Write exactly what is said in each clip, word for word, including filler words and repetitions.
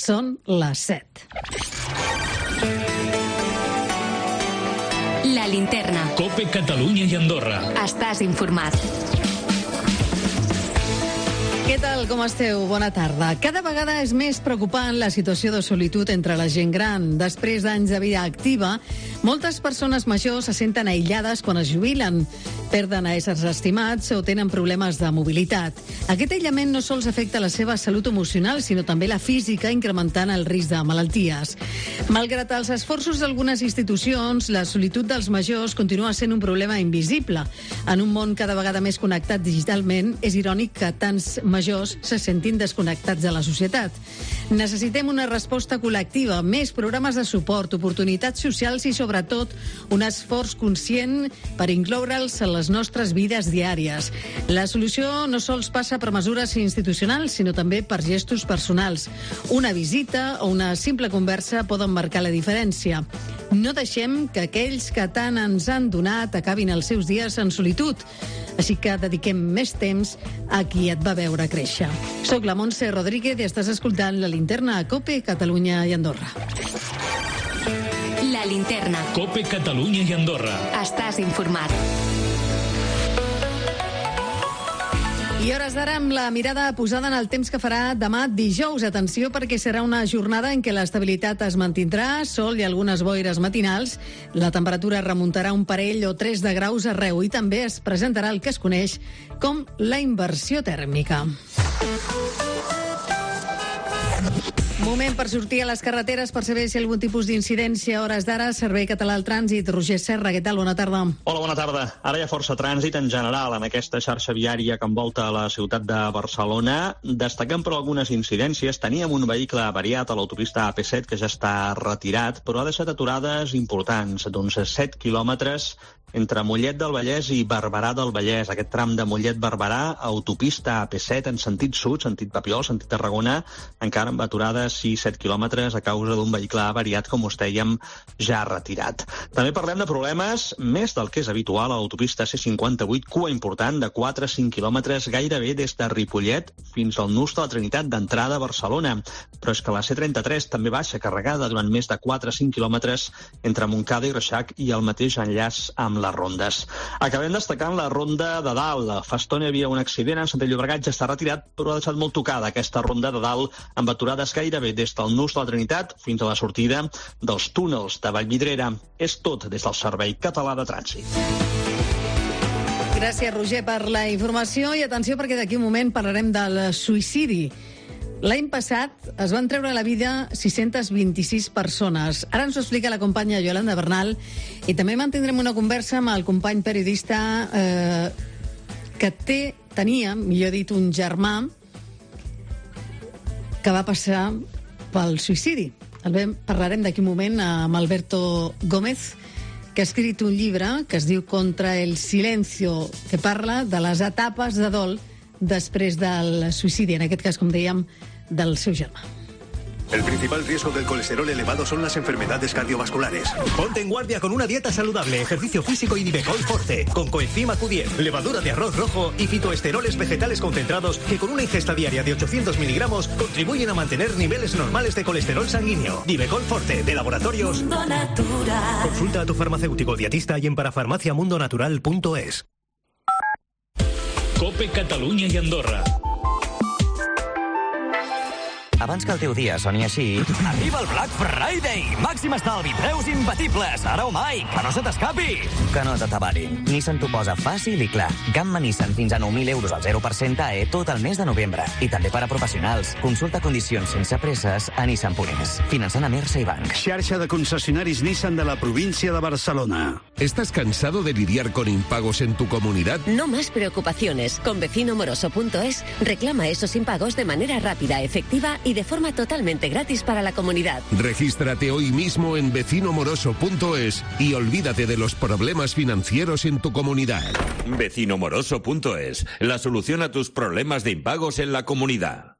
Són les set. La Linterna. COPE Catalunya i Andorra. Estàs informat. Què tal, com esteu? Bona tarda. Cada vegada és més preocupant la situació de solitud entre la gent gran. Després d'anys de vida activa, moltes persones majors se senten aïllades quan es jubilen, perden a éssers estimats o tenen problemes de mobilitat. Aquest aïllament no sols afecta la seva salut emocional, sinó també la física, incrementant el risc de malalties. Malgrat els esforços d'algunes institucions, la solitud dels majors continua sent un problema invisible. En un món cada vegada més connectat digitalment, és irònic que tants majors se sentin desconnectats de la societat. Necessitem una resposta col·lectiva, més programes de suport, oportunitats socials i, sobretot, un esforç conscient per incloure'ls en les nostres vides diàries. La solució no sols passa per mesures institucionals, sinó també per gestos personals. Una visita o una simple conversa poden marcar la diferència. No deixem que aquells que tant ens han donat acabin els seus dies en solitud. Així que dediquem més temps a qui et va veure créixer. Soc la Montse Rodríguez i estàs escoltant La Linterna a COPE, Catalunya i Andorra. La Linterna. COPE Catalunya i Andorra. Estàs informat. I hores d'ara amb la mirada posada en el temps que farà demà dijous. Atenció, perquè serà una jornada en què l'estabilitat es mantindrà, sol i algunes boires matinals. La temperatura remuntarà un parell o tres de graus arreu i també es presentarà el que es coneix com la inversió tèrmica. Moment per sortir a les carreteres per saber si hi ha algun tipus d'incidència a hores d'ara. Servei Català del Trànsit. Roger Serra, què tal? Bona tarda. Hola, bona tarda. Ara hi ha força trànsit en general en aquesta xarxa viària que envolta la ciutat de Barcelona. Destacant per algunes incidències, teníem un vehicle avariat a l'autopista A P set que ja està retirat, però ha deixat aturades importants, d'uns set quilòmetres entre Mollet del Vallès i Barberà del Vallès. Aquest tram de Mollet-Barberà, autopista A P set en sentit sud, sentit Papiol, sentit Tarragona, encara amb aturades sis set quilòmetres a causa d'un vehicle avariat, com us dèiem, ja retirat. També parlem de problemes més del que és habitual a l'autopista C cinquanta-vuit, cua important de quatre a cinc quilòmetres gairebé des de Ripollet fins al nus de la Trinitat d'entrada a Barcelona. Però és que la C trenta-tres també baixa carregada durant més de quatre a cinc quilòmetres entre Montcada i Reixac i el mateix enllaç amb les rondes. Acabem destacant la ronda de dalt. Fa estona hi havia un accident en Sant Llobregat, ja està retirat, però ha deixat molt tocada aquesta ronda de dalt amb aturades gairebé des del nus de la Trinitat fins a la sortida dels túnels de Vallvidrera. És tot des del Servei Català de Trànsit. Gràcies, Roger, per la informació. I atenció, perquè d'aquí un moment parlarem del suïcidi. L'any passat es van treure la vida sis-centes vint-i-sis persones. Ara ens ho explica la companya Yolanda Bernal i també mantindrem una conversa amb el company periodista eh, que té, tenia, millor dit, un germà que va passar pel suïcidi. El vam, parlarem d'aquí un moment amb Alberto Gómez, que ha escrit un llibre que es diu Contra el silencio, que parla de les etapes de dol després del suïcidi, en aquest cas, com dèiem, del seu germà. El principal riesgo del colesterol elevado son las enfermedades cardiovasculares. Ponte en guardia con una dieta saludable, ejercicio físico y Nivecol Forte, con coenzima Q diez, levadura de arroz rojo y fitoesteroles vegetales concentrados que con una ingesta diaria de ochocientos miligramos contribuyen a mantener niveles normales de colesterol sanguíneo. Nivecol Forte, de Laboratorios Mundo Natural. Consulta a tu farmacéutico dietista y en parafarmacia mundo natural punto es. COPE Catalunya i Andorra. Abans que el teu dia soni així... Arriba el Black Friday! Màxim estalvi, preus imbatibles, ara o mai, que no se t'escapi! Que no t'atabarin. Nissan t'ho posa fàcil i clar. Gamma Nissan fins a nou mil euros al zero per cent A E tot el mes de novembre. I també per a professionals. Consulta condicions sense presses a Nissan punt es. Finançant a Mersa i Banc. Xarxa de concessionaris Nissan de la província de Barcelona. ¿Estás cansado de lidiar con impagos en tu comunidad? No más preocupaciones. Con vecino moroso punto es reclama esos impagos de manera rápida, efectiva y de forma totalmente gratis para la comunidad. Regístrate hoy mismo en vecino moroso punto es y olvídate de los problemas financieros en tu comunidad. vecino moroso punto es, la solución a tus problemas de impagos en la comunidad.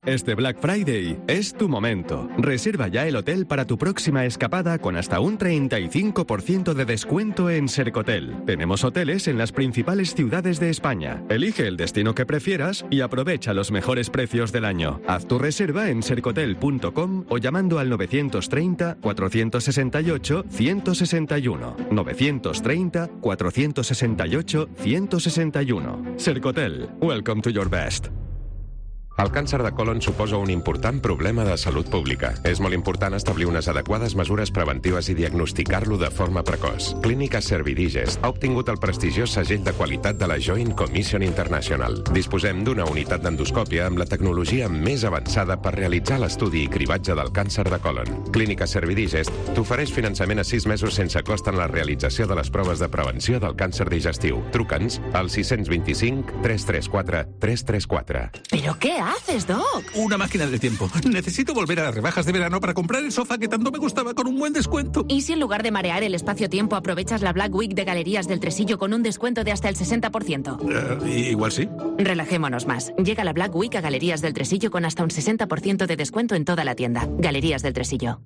Este Black Friday es tu momento. Reserva ya el hotel para tu próxima escapada con hasta un treinta y cinco por ciento de descuento en Sercotel. Tenemos hoteles en las principales ciudades de España. Elige el destino que prefieras y aprovecha los mejores precios del año. Haz tu reserva en sercotel punto com o llamando al novecientos treinta, cuatrocientos sesenta y ocho, ciento sesenta y uno. novecientos treinta, cuatrocientos sesenta y ocho, ciento sesenta y uno. Sercotel. Welcome to your best. El càncer de colon suposa un important problema de salut pública. És molt important establir unes adequades mesures preventives i diagnosticar-lo de forma precoç. Clínica Servidigest ha obtingut el prestigiós segell de qualitat de la Joint Commission International. Disposem d'una unitat d'endoscòpia amb la tecnologia més avançada per realitzar l'estudi i cribatge del càncer de colon. Clínica Servidigest t'ofereix finançament a sis mesos sense cost en la realització de les proves de prevenció del càncer digestiu. Truca'ns al sis dos cinc, tres tres quatre, tres tres quatre. ¿Pero qué haces, Doc? Una máquina del tiempo. Necesito volver a las rebajas de verano para comprar el sofá que tanto me gustaba con un buen descuento. ¿Y si en lugar de marear el espacio-tiempo aprovechas la Black Week de Galerías del Tresillo con un descuento de hasta el sesenta por ciento? Uh, igual sí. Relajémonos más. Llega la Black Week a Galerías del Tresillo con hasta un sesenta por ciento de descuento en toda la tienda. Galerías del Tresillo.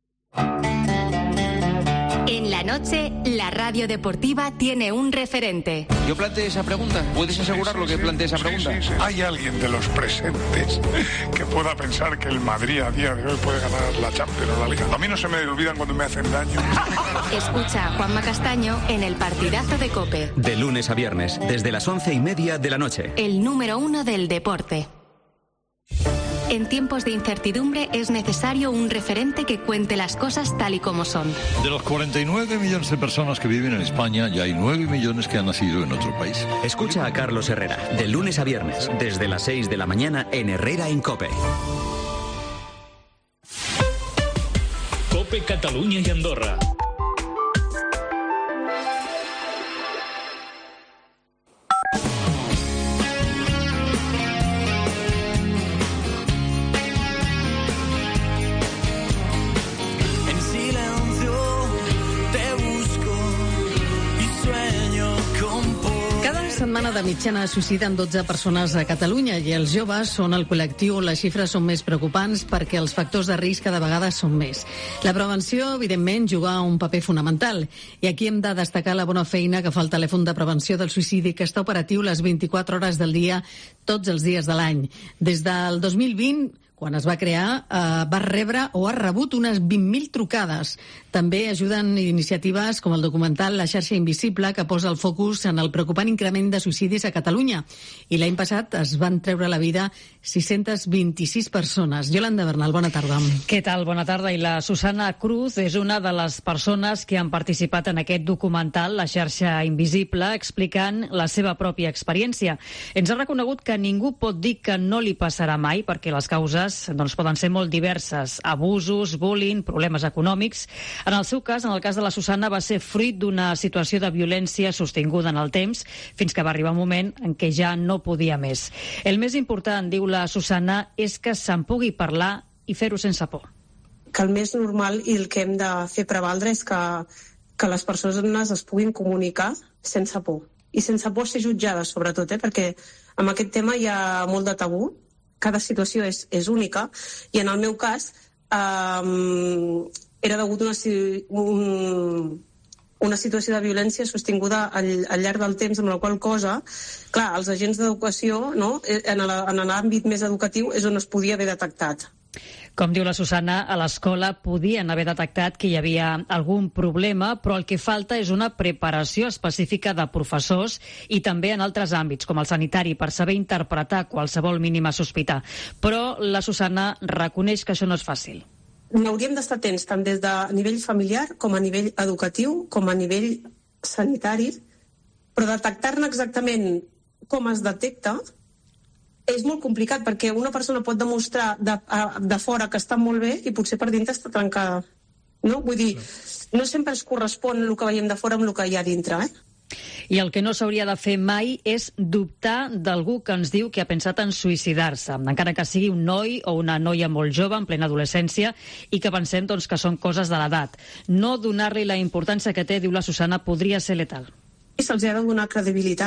En la noche, la radio deportiva tiene un referente. Yo planteé esa pregunta. ¿Puedes asegurar lo que planteé esa pregunta? Sí, sí, sí. ¿Hay alguien de los presentes que pueda pensar que el Madrid a día de hoy puede ganar la Champions o la Liga? A mí no se me olvidan cuando me hacen daño. Escucha a Juanma Castaño en el partidazo de COPE. De lunes a viernes, desde las once y media de la noche. El número uno del deporte. En tiempos de incertidumbre es necesario un referente que cuente las cosas tal y como son. De los cuarenta y nueve millones de personas que viven en España, ya hay nueve millones que han nacido en otro país. Escucha a Carlos Herrera, de lunes a viernes, desde las seis de la mañana en Herrera en COPE. COPE Catalunya i Andorra. Setmana de mitjana suïciden dotze persones a Catalunya i els joves són el col·lectiu on les xifres són més preocupants perquè els factors de risc cada vegada són més. La prevenció, evidentment, juga un paper fonamental i aquí hem de destacar la bona feina que fa el telèfon de prevenció del suïcidi que està operatiu les vint-i-quatre hores del dia, tots els dies de l'any. Des del dos mil vint, quan es va crear, eh, va rebre o ha rebut unes vint mil trucades. També ajuden iniciatives com el documental La xarxa invisible, que posa el focus en el preocupant increment de suïcidis a Catalunya. I l'any passat es van treure la vida sis-centes vint-i-sis persones. Yolanda Bernal, bona tarda. Què tal? Bona tarda. I la Susana Cruz és una de les persones que han participat en aquest documental, La xarxa invisible, explicant la seva pròpia experiència. Ens ha reconegut que ningú pot dir que no li passarà mai, perquè les causes doncs, poden ser molt diverses. Abusos, bullying, problemes econòmics. En el seu cas, en el cas de la Susana, va ser fruit d'una situació de violència sostinguda en el temps, fins que va arribar un moment en què ja no podia més. El més important, diu la Susana, és que se'n pugui parlar i fer-ho sense por. Que el més normal i el que hem de fer prevaldre és que, que les persones es puguin comunicar sense por. I sense por ser jutjades, sobretot, eh? Perquè amb aquest tema hi ha molt de tabú. Cada situació és, és única i en el meu cas eh, era degut a una, un, una situació de violència sostinguda al, al llarg del temps, amb la qual cosa, clar, els agents d'educació, no, en l'àmbit més educatiu és on es podia haver detectat. Com diu la Susana, a l'escola podien haver detectat que hi havia algun problema, però el que falta és una preparació específica de professors i també en altres àmbits, com el sanitari, per saber interpretar qualsevol mínima sospita. Però la Susana reconeix que això no és fàcil. N'hauríem d'estar atents tant des de nivell familiar com a nivell educatiu, com a nivell sanitari, però detectar-ne exactament com es detecta és molt complicat, perquè una persona pot demostrar de, de fora que està molt bé i potser per dintre està trencada. No? Vull dir, no sempre es correspon el que veiem de fora amb el que hi ha dintre, eh? I el que no s'hauria de fer mai és dubtar d'algú que ens diu que ha pensat en suïcidar-se, encara que sigui un noi o una noia molt jove, en plena adolescència, i que pensem doncs, que són coses de l'edat. No donar-li la importància que té, diu la Susana, podria ser letal. I se'ls ha de donar credibilitat.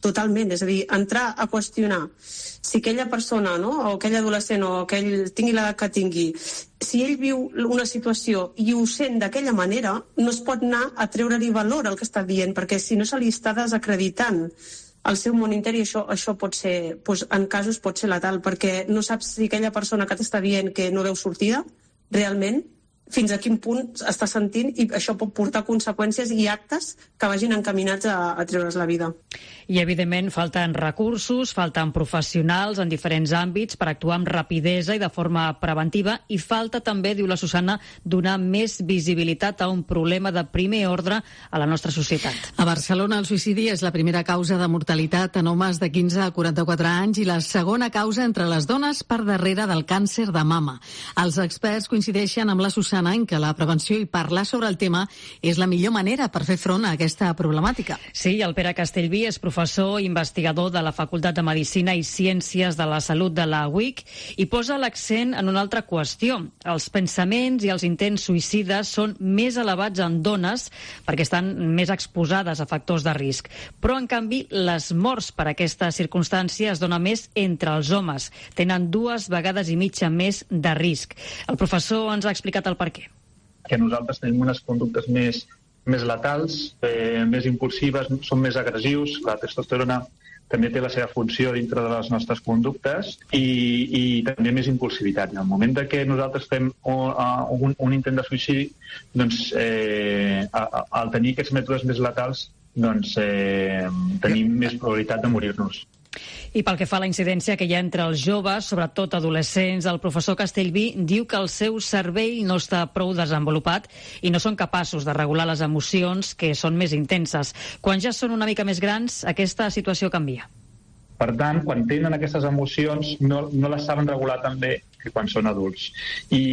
totalment. És a dir, entrar a qüestionar si aquella persona, no?, o aquell adolescent o aquell tingui l'edat que tingui, si ell viu una situació i ho sent d'aquella manera, no es pot anar a treure-li valor al que està dient, perquè si no se li està desacreditant el seu món interior, i això, això pot ser, doncs, en casos pot ser letal, perquè no saps si aquella persona que t'està dient que no veu sortida, realment, fins a quin punt està sentint, i això pot portar conseqüències i actes que vagin encaminats a, a treure's la vida. I, evidentment, falten recursos, falten professionals en diferents àmbits per actuar amb rapidesa i de forma preventiva, i falta també, diu la Susana, donar més visibilitat a un problema de primer ordre a la nostra societat. A Barcelona el suïcidi és la primera causa de mortalitat en homes de quinze a quaranta-quatre anys i la segona causa entre les dones per darrere del càncer de mama. Els experts coincideixen amb la Susana en que la prevenció i parlar sobre el tema és la millor manera per fer front a aquesta problemàtica. Sí, el Pere Castellví és professor i investigador de la Facultat de Medicina i Ciències de la Salut de la U I C i posa l'accent en una altra qüestió. Els pensaments i els intents suïcides són més elevats en dones perquè estan més exposades a factors de risc. Però, en canvi, les morts per aquesta circumstància es dona més entre els homes. Tenen dues vegades i mitja més de risc. El professor ens ha explicat el per què. Que nosaltres tenim unes conductes més, més letals, eh, més impulsives, som més agressius. La testosterona també té la seva funció dintre de les nostres conductes i, i també més impulsivitat. En el moment de que nosaltres fem un, un, un intent de suïcidi, doncs, eh, al tenir aquests mètodes més letals, doncs, eh, tenim més probabilitat de morir-nos. I pel que fa a la incidència que hi ha entre els joves, sobretot adolescents, el professor Castellví diu que el seu cervell no està prou desenvolupat i no són capaços de regular les emocions, que són més intenses. Quan ja són una mica més grans, aquesta situació canvia. Per tant, quan tenen aquestes emocions, no, no les saben regular tan bé que quan són adults. I,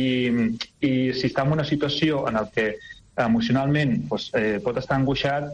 i si està en una situació en què emocionalment doncs, eh, pot estar angoixat,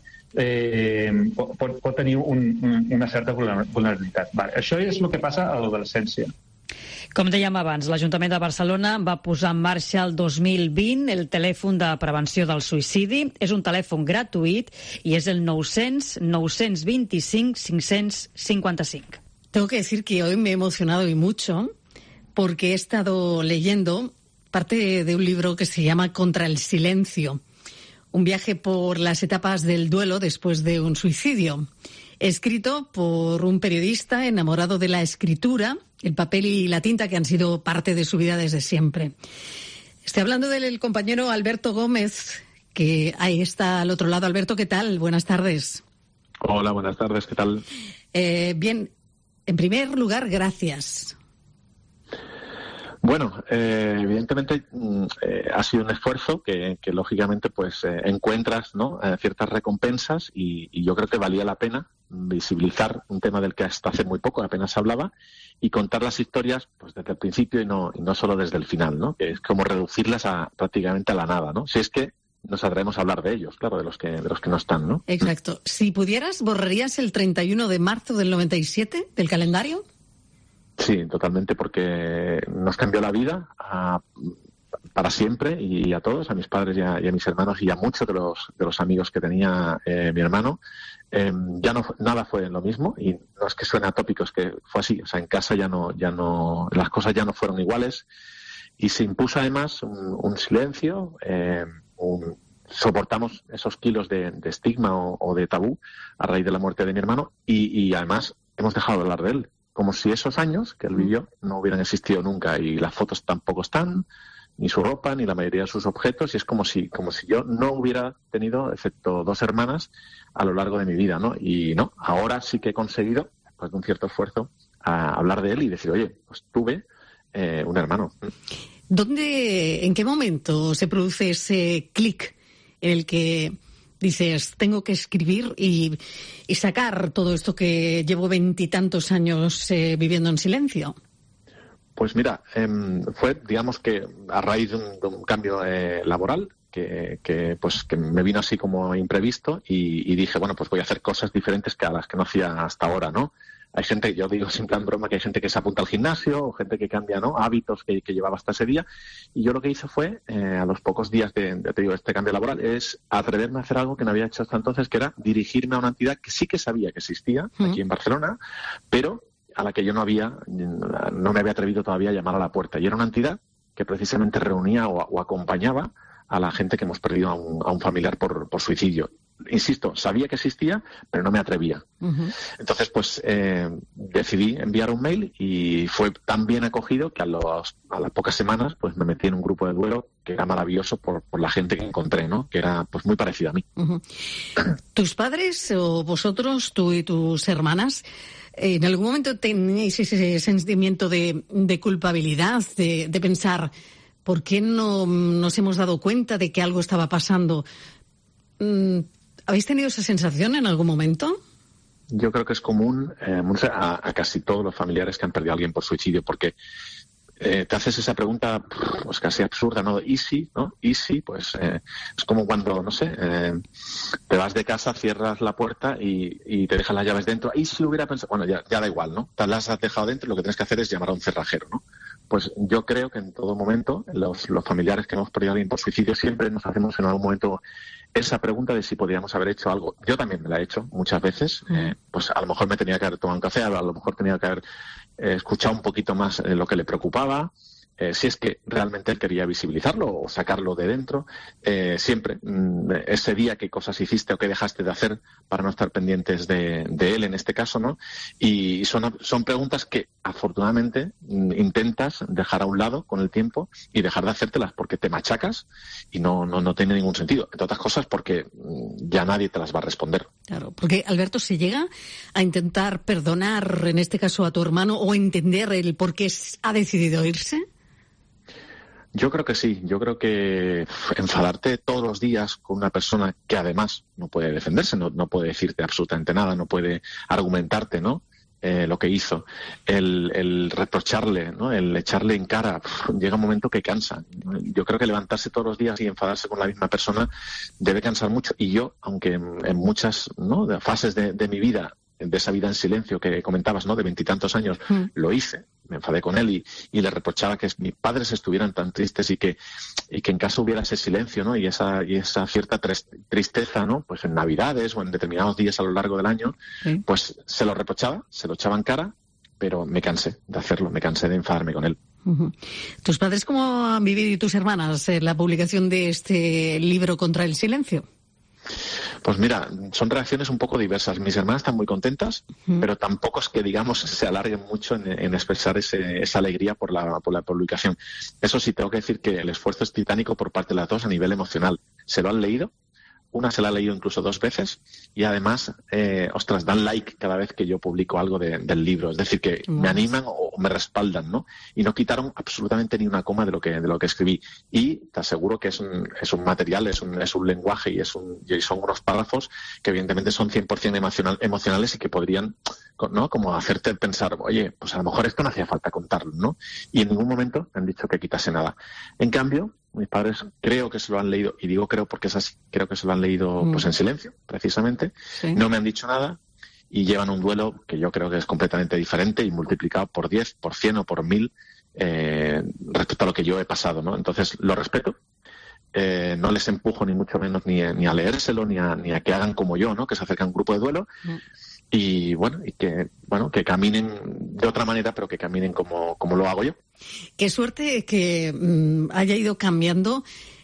eh, pot, pot tenir un, un, una certa vulnerabilitat. Vale. Això és el que passa a l'adolescència. Com dèiem abans, l'Ajuntament de Barcelona va posar en marxa el dos mil vint el telèfon de prevenció del suïcidi. És un telèfon gratuït i és el nou cents nou cents vint-i-cinc cinc-cents cinquanta-cinc. Tengo que decir que hoy me he emocionado y mucho porque he estado leyendo parte de un libro que se llama Contra el silencio. Un viaje por las etapas del duelo después de un suicidio, escrito por un periodista enamorado de la escritura, el papel y la tinta que han sido parte de su vida desde siempre. Estoy hablando del compañero Alberto Gómez, que ahí está al otro lado. Alberto, ¿qué tal? Buenas tardes. Hola, buenas tardes, ¿qué tal? Eh, bien, en primer lugar, gracias. Bueno, eh, evidentemente eh, ha sido un esfuerzo que, que lógicamente pues eh, encuentras, ¿no?, eh, ciertas recompensas y, y yo creo que valía la pena visibilizar un tema del que hasta hace muy poco apenas se hablaba y contar las historias pues desde el principio y no, y no solo desde el final, ¿no?, que es como reducirlas a prácticamente a la nada, ¿no? Si es que nos atrevemos a hablar de ellos, claro, de los que de los que no están, ¿no? Exacto. Si pudieras, ¿borrarías el treinta y uno de marzo del noventa y siete del calendario? Sí, totalmente, porque nos cambió la vida a, para siempre y a todos, a mis padres y a, y a mis hermanos y a muchos de los de los amigos que tenía eh, mi hermano. Eh, ya no nada fue lo mismo y no es que suene atópico, es que fue así. O sea, en casa ya no ya no las cosas ya no fueron iguales y se impuso además un, un silencio. Eh, un, soportamos esos kilos de, de estigma o, o de tabú a raíz de la muerte de mi hermano y, y además hemos dejado de hablar de él. Como si esos años que él vivió no hubieran existido nunca y las fotos tampoco están, ni su ropa, ni la mayoría de sus objetos y es como si como si yo no hubiera tenido, excepto dos hermanas, a lo largo de mi vida, ¿no? Y no, ahora sí que he conseguido, después de un cierto esfuerzo, a hablar de él y decir, oye, pues tuve eh, un hermano. ¿Dónde, en qué momento se produce ese clic en el que dices, tengo que escribir y, y sacar todo esto que llevo veintitantos años eh, viviendo en silencio? Pues mira, eh, fue, digamos que a raíz de un, de un cambio eh, laboral que, que, pues, que me vino así como imprevisto y, y dije, bueno, pues voy a hacer cosas diferentes que a las que no hacía hasta ahora, ¿no? Hay gente, yo digo siempre en broma, que hay gente que se apunta al gimnasio o gente que cambia, ¿no?, hábitos que, que llevaba hasta ese día. Y yo lo que hice fue, eh, a los pocos días de, de te digo, este cambio laboral, es atreverme a hacer algo que no había hecho hasta entonces, que era dirigirme a una entidad que sí que sabía que existía uh-huh. aquí en Barcelona, pero a la que yo no había, no me había atrevido todavía a llamar a la puerta. Y era una entidad que precisamente reunía o, o acompañaba a la gente que hemos perdido a un, a un familiar por, por suicidio. Insisto, sabía que existía, pero no me atrevía. Uh-huh. Entonces, pues eh, decidí enviar un mail y fue tan bien acogido que a, los, a las pocas semanas pues me metí en un grupo de duelo que era maravilloso por, por la gente que encontré, ¿no?, que era pues muy parecida a mí. Uh-huh. ¿Tus padres o vosotros, tú y tus hermanas, en algún momento tenéis ese sentimiento de, de culpabilidad, de, de pensar, ¿por qué no nos hemos dado cuenta de que algo estaba pasando? ¿Habéis tenido esa sensación en algún momento? Yo creo que es común eh, a, a casi todos los familiares que han perdido a alguien por suicidio, porque eh, te haces esa pregunta pues casi absurda, ¿no? ¿Y si? ¿No? ¿Y si? Pues eh, es como cuando, no sé, eh, te vas de casa, cierras la puerta y, y te dejas las llaves dentro. ¿Y si hubiera pensado? Bueno, ya, ya da igual, ¿no? Te las has dejado dentro y lo que tienes que hacer es llamar a un cerrajero, ¿no? Pues yo creo que en todo momento los, los familiares que hemos perdido a alguien por suicidio siempre nos hacemos en algún momento esa pregunta de si podíamos haber hecho algo. Yo también me la he hecho muchas veces. Mm. Eh, pues a lo mejor me tenía que haber tomado un café, a lo mejor tenía que haber eh, escuchado un poquito más eh, lo que le preocupaba. Eh, si es que realmente él quería visibilizarlo o sacarlo de dentro, eh, siempre, mm, ese día qué cosas hiciste o qué dejaste de hacer para no estar pendientes de, de él en este caso, ¿no? Y son, son preguntas que afortunadamente mm, intentas dejar a un lado con el tiempo y dejar de hacértelas porque te machacas y no, no, no tiene ningún sentido. Entre otras cosas porque mm, ya nadie te las va a responder. Claro, porque Alberto, ¿se llega a intentar perdonar en este caso a tu hermano o entender el por qué ha decidido irse? Yo creo que sí, yo creo que enfadarte todos los días con una persona que además no puede defenderse, no, no puede decirte absolutamente nada, no puede argumentarte, ¿no? Eh, lo que hizo, el, el reprocharle, ¿no?, el echarle en cara, pf, llega un momento que cansa. Yo creo que levantarse todos los días y enfadarse con la misma persona debe cansar mucho. Y yo, aunque en, en muchas, ¿no?, de fases de, de mi vida, de esa vida en silencio que comentabas, ¿no?, de veintitantos años, mm. lo hice, me enfadé con él y, y le reprochaba que mis padres estuvieran tan tristes y que y que en casa hubiera ese silencio, ¿no?, y esa y esa cierta tristeza, ¿no?, pues en Navidades o en determinados días a lo largo del año, sí. Pues se lo reprochaba, se lo echaba en cara, pero me cansé de hacerlo, me cansé de enfadarme con él. Uh-huh. ¿Tus padres cómo han vivido y tus hermanas eh, la publicación de este libro contra el silencio? Pues mira, son reacciones un poco diversas. Mis hermanas están muy contentas, mm. pero tampoco es que, digamos, se alarguen mucho en, en expresar ese, esa alegría por la, por la publicación. Eso sí, tengo que decir que el esfuerzo es titánico por parte de las dos a nivel emocional. Se lo han leído, una se la ha leído incluso dos veces y además, eh, ostras, dan like cada vez que yo publico algo de, del libro. Es decir, que mm. me animan o me respaldan, ¿no? Y no quitaron absolutamente ni una coma de lo que de lo que escribí. Y te aseguro que es un, es un material, es un, es un lenguaje y, es un, y son unos párrafos que evidentemente son cien por ciento emocional, emocionales y que podrían, ¿no?, como hacerte pensar, oye, pues a lo mejor esto no hacía falta contarlo, ¿no? Y en ningún momento han dicho que quitase nada. En cambio, mis padres creo que se lo han leído, y digo creo porque es así, creo que se lo han leído mm. pues en silencio, precisamente. Sí. No me han dicho nada y llevan un duelo que yo creo que es completamente diferente y multiplicado por diez, por cien o por mil eh, respecto a lo que yo he pasado, ¿no? Entonces lo respeto, eh, no les empujo ni mucho menos ni a, ni a leérselo, ni a, ni a que hagan como yo, ¿no?, que se acerca a un grupo de duelo. Mm. Y bueno, y que bueno que caminen de otra manera, pero que caminen como, como lo hago yo. Qué suerte que mmm, haya ido cambiando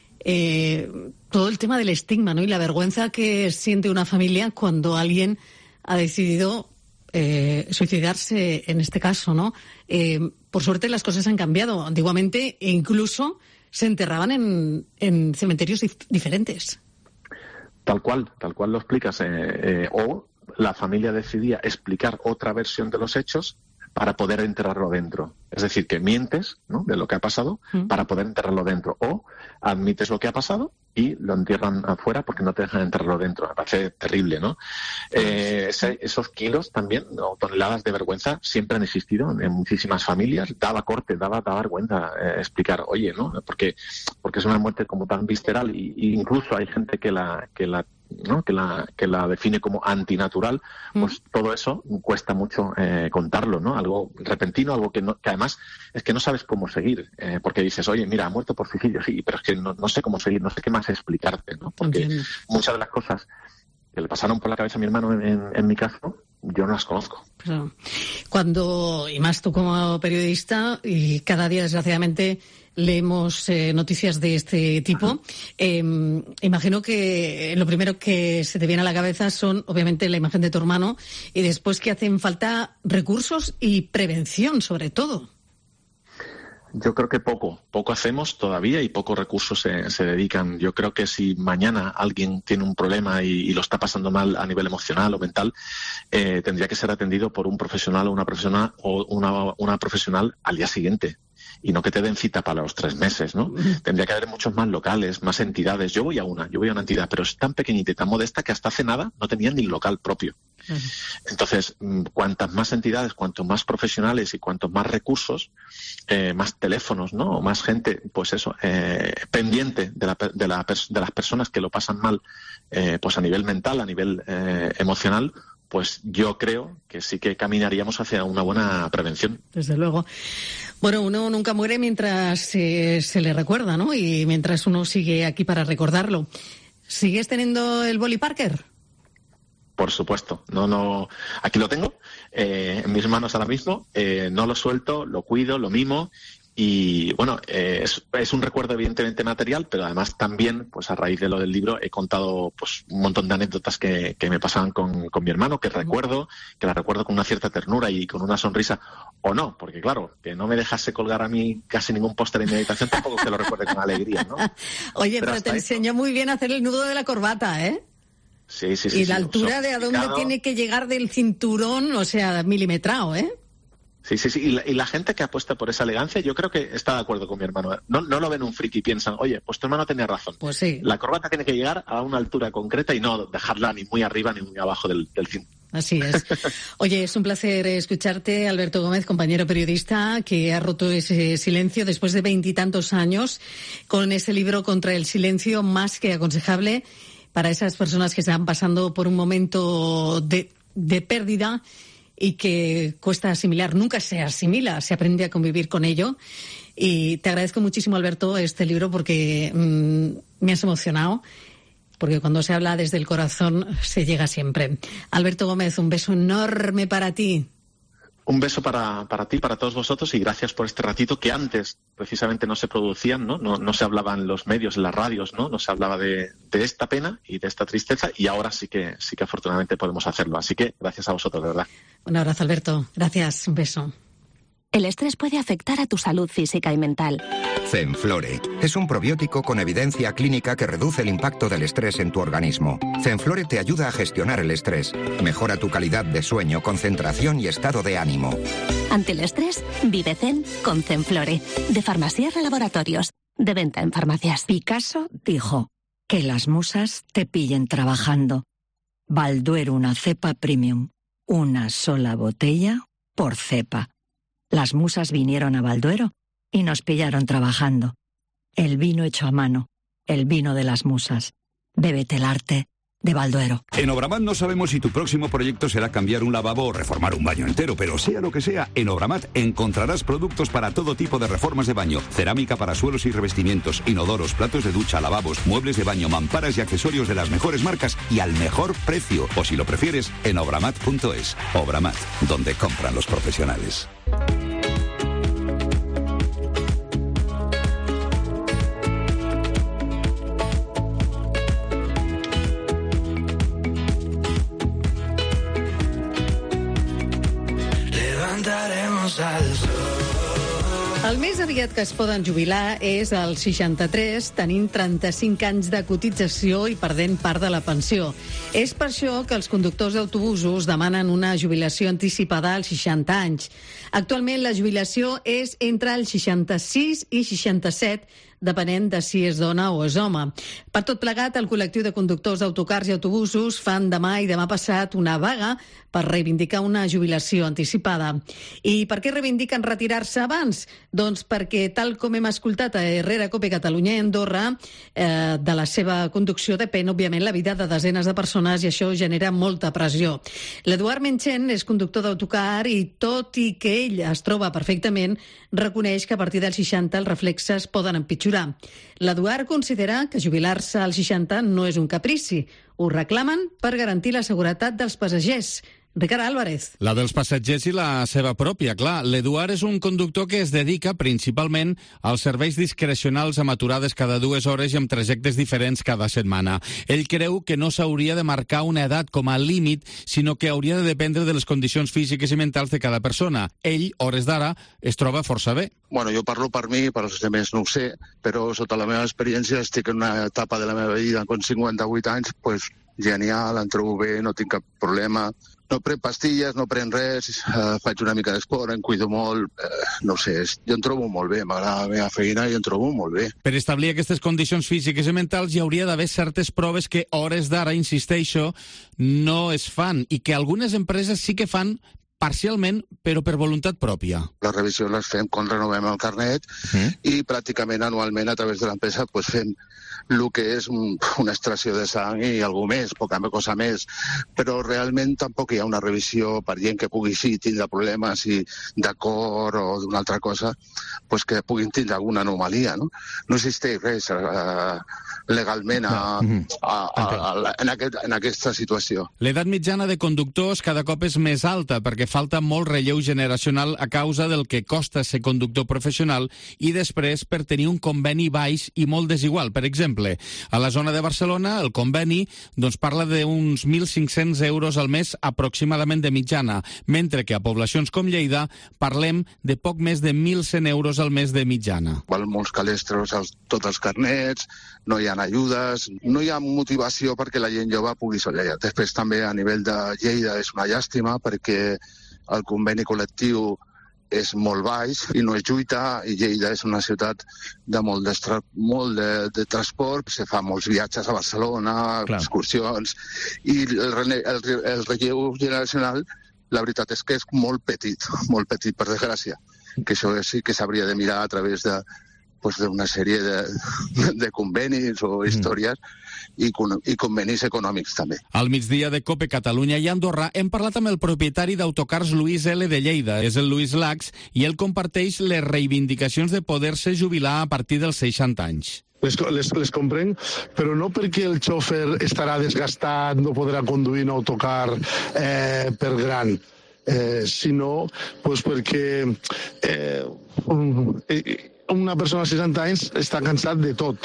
eh, todo el tema del estigma, ¿no?, y la vergüenza que siente una familia cuando alguien ha decidido eh, suicidarse, en este caso, ¿no? Eh, por suerte las cosas han cambiado. Antiguamente incluso se enterraban en, en cementerios dif- diferentes. Tal cual, tal cual lo explicas. Eh, eh, o la familia decidía explicar otra versión de los hechos para poder enterrarlo dentro. Es decir, que mientes, ¿no?, de lo que ha pasado mm. para poder enterrarlo dentro. O admites lo que ha pasado y lo entierran afuera porque no te dejan enterrarlo dentro. Me parece terrible, ¿no? Eh, ese, esos kilos también, o toneladas de vergüenza, siempre han existido en muchísimas familias. Daba corte, daba, daba vergüenza eh, explicar, oye, ¿no? Porque, porque es una muerte como tan visceral y, y incluso hay gente que la, que la ¿no? que, la, que la define como antinatural, pues mm. todo eso cuesta mucho eh, contarlo, ¿no? Algo repentino, algo que, no, que además es que no sabes cómo seguir, eh, porque dices, oye, mira, ha muerto por suicidio, sí, pero es que no, no sé cómo seguir, no sé qué más explicarte, ¿no? Porque Entiendo. muchas de las cosas que le pasaron por la cabeza a mi hermano en, en, en mi caso, yo no las conozco. Pero cuando, y más tú como periodista, y cada día desgraciadamente leemos eh, noticias de este tipo, eh, imagino que lo primero que se te viene a la cabeza son obviamente la imagen de tu hermano y después que hacen falta recursos y prevención sobre todo. Yo creo que poco, poco hacemos todavía y pocos recursos se, se dedican. Yo creo que si mañana alguien tiene un problema y, y lo está pasando mal a nivel emocional o mental, eh, tendría que ser atendido por un profesional o una profesional o una, una profesional al día siguiente. Y no que te den cita para los tres meses, ¿no? Tendría que haber muchos más locales, más entidades. Yo voy a una, yo voy a una entidad, pero es tan pequeñita y tan modesta que hasta hace nada no tenía ni local propio. Uh-huh. Entonces, cuantas más entidades, cuantos más profesionales y cuantos más recursos, eh, más teléfonos, ¿no? O más gente, pues eso, eh, pendiente de, la, de, la, de las personas que lo pasan mal, eh, pues a nivel mental, a nivel eh, emocional, pues yo creo que sí que caminaríamos hacia una buena prevención. Desde luego. Bueno, uno nunca muere mientras eh, se le recuerda, ¿no? Y mientras uno sigue aquí para recordarlo. ¿Sigues teniendo el boli Parker? Por supuesto. No, no. Aquí lo tengo, eh, en mis manos ahora mismo. Eh, no lo suelto, lo cuido, lo mimo. Y bueno, eh, es, es un recuerdo evidentemente material, pero además también, pues a raíz de lo del libro, he contado pues un montón de anécdotas que, que me pasaban con, con mi hermano, que recuerdo, que la recuerdo con una cierta ternura y con una sonrisa, o no, porque claro, que no me dejase colgar a mí casi ningún póster en mi habitación, tampoco que lo recuerde con alegría, ¿no? Oye, pero, pero te enseñó muy bien a hacer el nudo de la corbata, ¿eh? Sí, sí, sí. Y la sí, altura de a dónde tiene que llegar del cinturón, o sea, milimetrado, ¿eh? Sí, sí, sí. Y la, y la gente que apuesta por esa elegancia, yo creo que está de acuerdo con mi hermano. No, no lo ven un friki y piensan, oye, pues tu hermano tenía razón. Pues sí. La corbata tiene que llegar a una altura concreta y no dejarla ni muy arriba ni muy abajo del, del cinturón. Así es. Oye, es un placer escucharte, Alberto Gómez, compañero periodista, que ha roto ese silencio después de veintitantos años con ese libro Contra el silencio, más que aconsejable para esas personas que están pasando por un momento de, de pérdida y que cuesta asimilar. Nunca se asimila, se aprende a convivir con ello. Y te agradezco muchísimo, Alberto, este libro porque mmm, me has emocionado, porque cuando se habla desde el corazón se llega siempre. Alberto Gómez, un beso enorme para ti. Un beso para, para ti, para todos vosotros, y gracias por este ratito que antes precisamente no se producían, ¿no? No, no se hablaba en los medios, en las radios, ¿no? No se hablaba de, de esta pena y de esta tristeza, y ahora sí que sí que afortunadamente podemos hacerlo. Así que gracias a vosotros, de verdad. Un abrazo, Alberto. Gracias. Un beso. El estrés puede afectar a tu salud física y mental. Zenflore es un probiótico con evidencia clínica que reduce el impacto del estrés en tu organismo. Zenflore te ayuda a gestionar el estrés, mejora tu calidad de sueño, concentración y estado de ánimo. Ante el estrés, vive Zen con Zenflore, de Farmasierra Laboratorios, de venta en farmacias. Picasso dijo, que las musas te pillen trabajando. Balduero, una cepa premium, una sola botella por cepa. Las musas vinieron a Balduero y nos pillaron trabajando. El vino hecho a mano, el vino de las musas. Bébete el arte de Balduero. En Obramat no sabemos si tu próximo proyecto será cambiar un lavabo o reformar un baño entero, pero sea lo que sea, en Obramat encontrarás productos para todo tipo de reformas de baño, cerámica para suelos y revestimientos, inodoros, platos de ducha, lavabos, muebles de baño, mamparas y accesorios de las mejores marcas y al mejor precio. O si lo prefieres, en obramat punto es. Obramat, donde compran los profesionales. El més aviat que es poden jubilar és als seixanta-tres, tenint trenta-cinc anys de cotització i perdent part de la pensió. És per això que els conductors d'autobusos demanen una jubilació anticipada als seixanta anys. Actualment la jubilació és entre els seixanta-sis i seixanta-set, depenent de si és dona o és home. Per tot plegat, el col·lectiu de conductors d'autocars i autobusos fan demà i demà passat una vaga per reivindicar una jubilació anticipada. I per què reivindiquen retirar-se abans? Doncs perquè, tal com hem escoltat a Herrera Cope Catalunya i Andorra, eh, de la seva conducció depèn, òbviament, la vida de desenes de persones i això genera molta pressió. L'Eduard Menchen és conductor d'autocar i, tot i que ell es troba perfectament, reconeix que a partir dels seixanta els reflexes poden empitjorar. L'Eduard considera que jubilar-se als seixanta no és un caprici. Ho reclamen per garantir la seguretat dels passatgers. Ricard Álvarez. La dels passatgers i la seva pròpia, clar. L'Eduard és un conductor que es dedica principalment als serveis discrecionals amb aturades cada dues hores i amb trajectes diferents cada setmana. Ell creu que no s'hauria de marcar una edat com a límit, sinó que hauria de dependre de les condicions físiques i mentals de cada persona. Ell, hores d'ara, es troba força bé. Bueno, jo parlo per mi, per als altres no ho sé, però sota la meva experiència estic en una etapa de la meva vida, amb cinquanta-vuit anys, pues, genial, em trobo bé, no tinc cap problema. No prenc pastilles, no prenc res, eh, faig una mica d'esport, em cuido molt, eh, no sé, jo em trobo molt bé, m'agrada la meva feina i em trobo molt bé. Per establir aquestes condicions físiques i mentals hi hauria d'haver certes proves que hores d'ara, insisteixo, no es fan i que algunes empreses sí que fan parcialment, però per voluntat pròpia. Les revisions les fem quan renovem el carnet mm. i pràcticament anualment a través de l'empresa pues, fem el que és un, una extracció de sang i alguna més, poca cosa més, però realment tampoc hi ha una revisió per gent que pugui sí tindre problemes i de cor o d'una altra cosa, pues que puguin tindre alguna anomalia. No, no existeix res uh, legalment a, a, a, a, en, aquest, en aquesta situació. L'edat mitjana de conductors cada cop és més alta perquè falta molt relleu generacional a causa del que costa ser conductor professional i després per tenir un conveni baix i molt desigual. Per exemple, a la zona de Barcelona, el conveni doncs, parla d'uns mil cinc-cents euros al mes aproximadament de mitjana, mentre que a poblacions com Lleida parlem de poc més de mil cent euros al mes de mitjana. Val molts calestres als tots els carnets, no hi ha ajudes, no hi ha motivació perquè la gent jove pugui solejar. Després també a nivell de Lleida és una llàstima perquè el conveni col·lectiu és molt baix i no es lluita i Lleida és una ciutat de molt de, molt de, de transport, se fa molts viatges a Barcelona, Clar. excursions i el, el, el relleu generacional la veritat és que és molt petit, molt petit per desgràcia, que això sí que s'hauria de mirar a través de pues, d'una sèrie de, de convenis o històries mm. i, i convenis econòmics també. Al migdia de Cope Catalunya i Andorra hem parlat amb el propietari d'autocars Luis L. de Lleida, és el Luis Lax, i ell comparteix les reivindicacions de poder-se jubilar a partir dels seixanta anys. Les, les, les comprenc, però no perquè el xòfer estarà desgastat, no podrà conduir un autocar eh, per gran, eh, sinó pues, perquè eh, um, eh, una persona de seixanta anys està cansat de tot,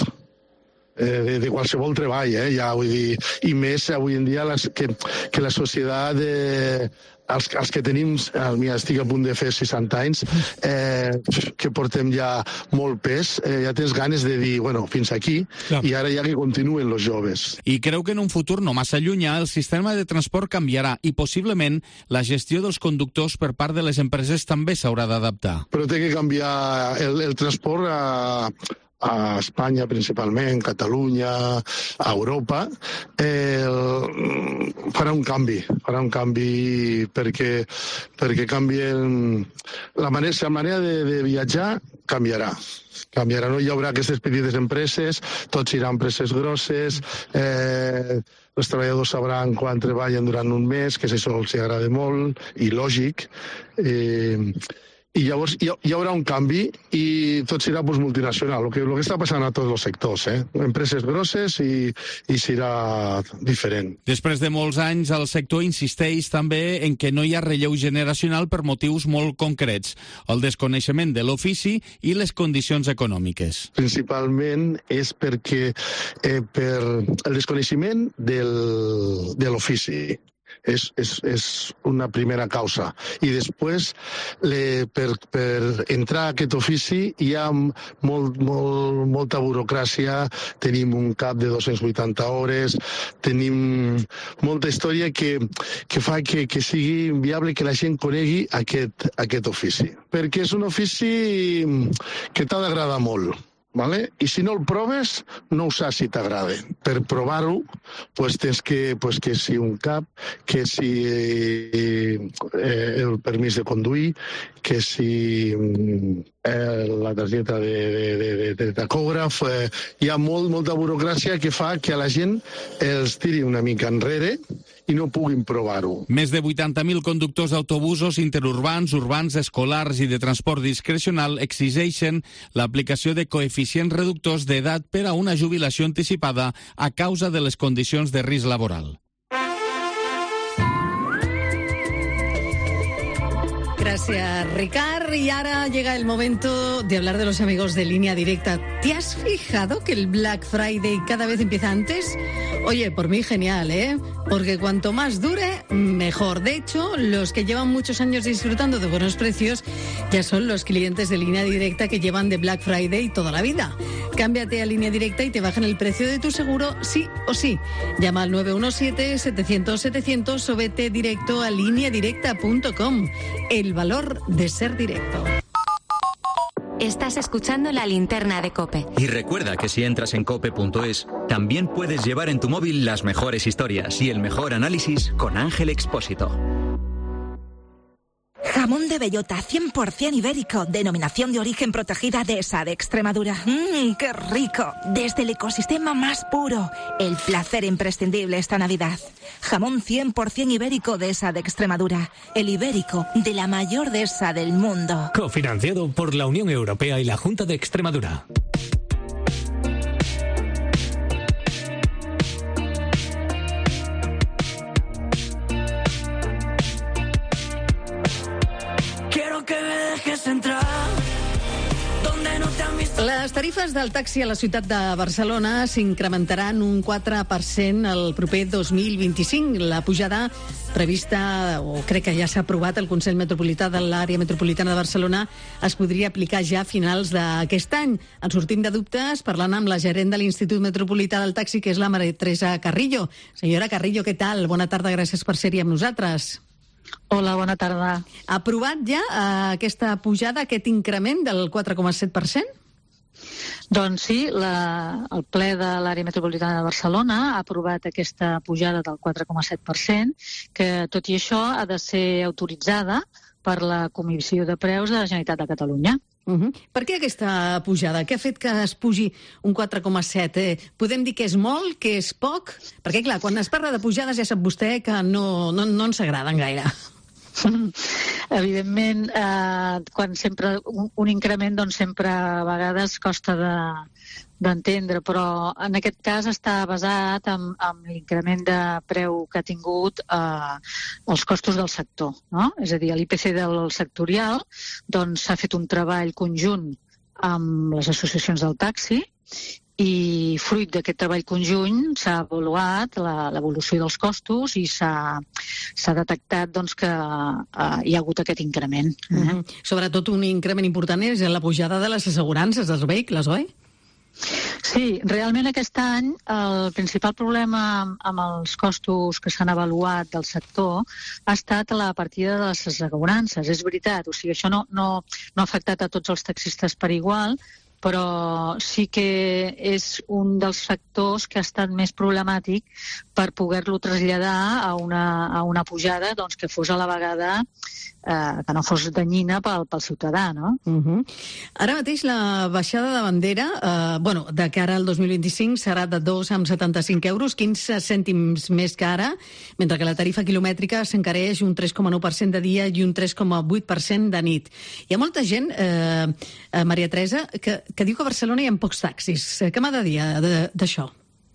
eh, de, de qualsevol treball, eh, ja vull dir, i més avui en dia les, que, que la societat, eh, els, els que tenim, mira, estic a punt de fer seixanta anys, eh, que portem ja molt pes, eh, ja tens ganes de dir, bueno, fins aquí, Clar. i ara ja que continuen els joves. I creu que en un futur no massa llunyà el sistema de transport canviarà i possiblement la gestió dels conductors per part de les empreses també s'haurà d'adaptar. Però té que canviar el, el transport a... a Espanya principalment, Catalunya, a Europa, eh, farà un canvi, farà un canvi perquè, perquè canvien la manera, la manera de, de viatjar canviarà. Canviarà, no hi haurà aquestes petites empreses, tots seran empreses grosses, eh, els treballadors sabran quan treballen durant un mes, que això els agrada molt, i lògic, eh, i llavors hi, hi haurà un canvi i tot serà pues, multinacional, el que, el que està passant a tots els sectors, eh? Empreses grosses i, i serà diferent. Després de molts anys, el sector insisteix també en que no hi ha relleu generacional per motius molt concrets, el desconeixement de l'ofici i les condicions econòmiques. Principalment és perquè eh, per el desconeixement del, de l'ofici. És, és, és una primera causa. I després, le, per, per entrar a aquest ofici hi ha molt, molt, molta burocràcia, tenim un cap de dos-cents vuitanta hores, tenim molta història que, que fa que, que sigui viable que la gent conegui aquest, aquest ofici. Perquè és un ofici que t'ha d'agradar molt. ¿vale? I si no el proves, no ho saps si t'agrada. Per provar-ho, pues, tens que, pues, que si un cap, que si eh, el permís de conduir, que si eh, la targeta de, de, de, de, de tacògraf... Eh, hi ha molt, molta burocràcia que fa que a la gent els tiri una mica enrere i no puguin provar-ho. Més de vuitanta mil conductors d'autobusos interurbans, urbans, escolars i de transport discrecional exigeixen l'aplicació de coeficients reductors d'edat per a una jubilació anticipada a causa de les condicions de risc laboral. Gracias, Ricard. Y ahora llega el momento de hablar de los amigos de Línea Directa. ¿Te has fijado que el Black Friday cada vez empieza antes? Oye, por mí genial, ¿eh? Porque cuanto más dure, mejor. De hecho, los que llevan muchos años disfrutando de buenos precios ya son los clientes de Línea Directa que llevan de Black Friday toda la vida. Cámbiate a Línea Directa y te bajan el precio de tu seguro sí o sí. Llama al nueve uno siete, setecientos, setecientos o vete directo a línea directa punto com. El valor de ser directo. Estás escuchando La Linterna de COPE. Y recuerda que si entras en cope punto es, también puedes llevar en tu móvil las mejores historias y el mejor análisis con Ángel Expósito. Jamón de bellota cien por ciento ibérico, denominación de origen protegida Dehesa de Extremadura. ¡Mmm, qué rico! Desde el ecosistema más puro, el placer imprescindible esta Navidad. Jamón cien por ciento ibérico Dehesa de Extremadura, el ibérico de la mayor dehesa del mundo. Cofinanciado por la Unión Europea y la Junta de Extremadura. Les tarifes del taxi a la ciutat de Barcelona s'incrementaran un quatre per cent el proper dos mil vint-i-cinc. La pujada prevista, o crec que ja s'ha aprovat al Consell Metropolità de l'Àrea Metropolitana de Barcelona, es podria aplicar ja a finals d'aquest any. En sortim de dubtes parlant amb la gerent de l'Institut Metropolità del Taxi, que és la Maria Teresa Carrillo. Senyora Carrillo, què tal? Bona tarda, gràcies per ser-hi amb nosaltres. Hola, bona tarda. Ha aprovat ja eh, aquesta pujada, aquest increment del quatre coma set per cent? Doncs sí, la, el ple de l'Àrea Metropolitana de Barcelona ha aprovat aquesta pujada del quatre coma set per cent, que tot i això ha de ser autoritzada per la Comissió de Preus de la Generalitat de Catalunya. Uh-huh. Per què aquesta pujada? Què ha fet que es pugi un quatre coma set? Eh, podem dir que és molt, que és poc? Perquè, clar, quan es parla de pujades ja sap vostè que no, no, no ens agraden gaire. Evidentment, eh, quan sempre un, un increment doncs sempre a vegades costa de, d'entendre, però en aquest cas està basat en, en l'increment de preu que ha tingut eh, els costos del sector, no? És a dir, l'I P C del sectorial doncs s'ha fet un treball conjunt amb les associacions del taxi i fruit d'aquest treball conjunt s'ha avaluat la, l'evolució dels costos i s'ha, s'ha detectat doncs, que eh, hi ha hagut aquest increment. Eh? Mm-hmm. Sobretot un increment important és la pujada de les assegurances dels vehicles, oi? Sí, realment aquest any el principal problema amb els costos que s'han avaluat del sector ha estat la partida de les assegurances. És veritat, o sigui, això no, no, no ha afectat a tots els taxistes per igual, però sí que és un dels factors que ha estat més problemàtic per poder-lo traslladar a una, a una pujada doncs, que fos a la vegada eh, que no fos danyina pel, pel ciutadà, no? Uh-huh. Ara mateix la baixada de bandera, eh, bueno, de cara al dos mil vint-i-cinc serà de dos coma setanta-cinc euros, quinze cèntims més que ara, mentre que la tarifa quilomètrica s'encareix un tres coma nou per cent de dia i un tres coma vuit per cent de nit. Hi ha molta gent, eh, eh, Maria Teresa, que, que diu que a Barcelona hi ha pocs taxis. Què m'ha de dir d'això?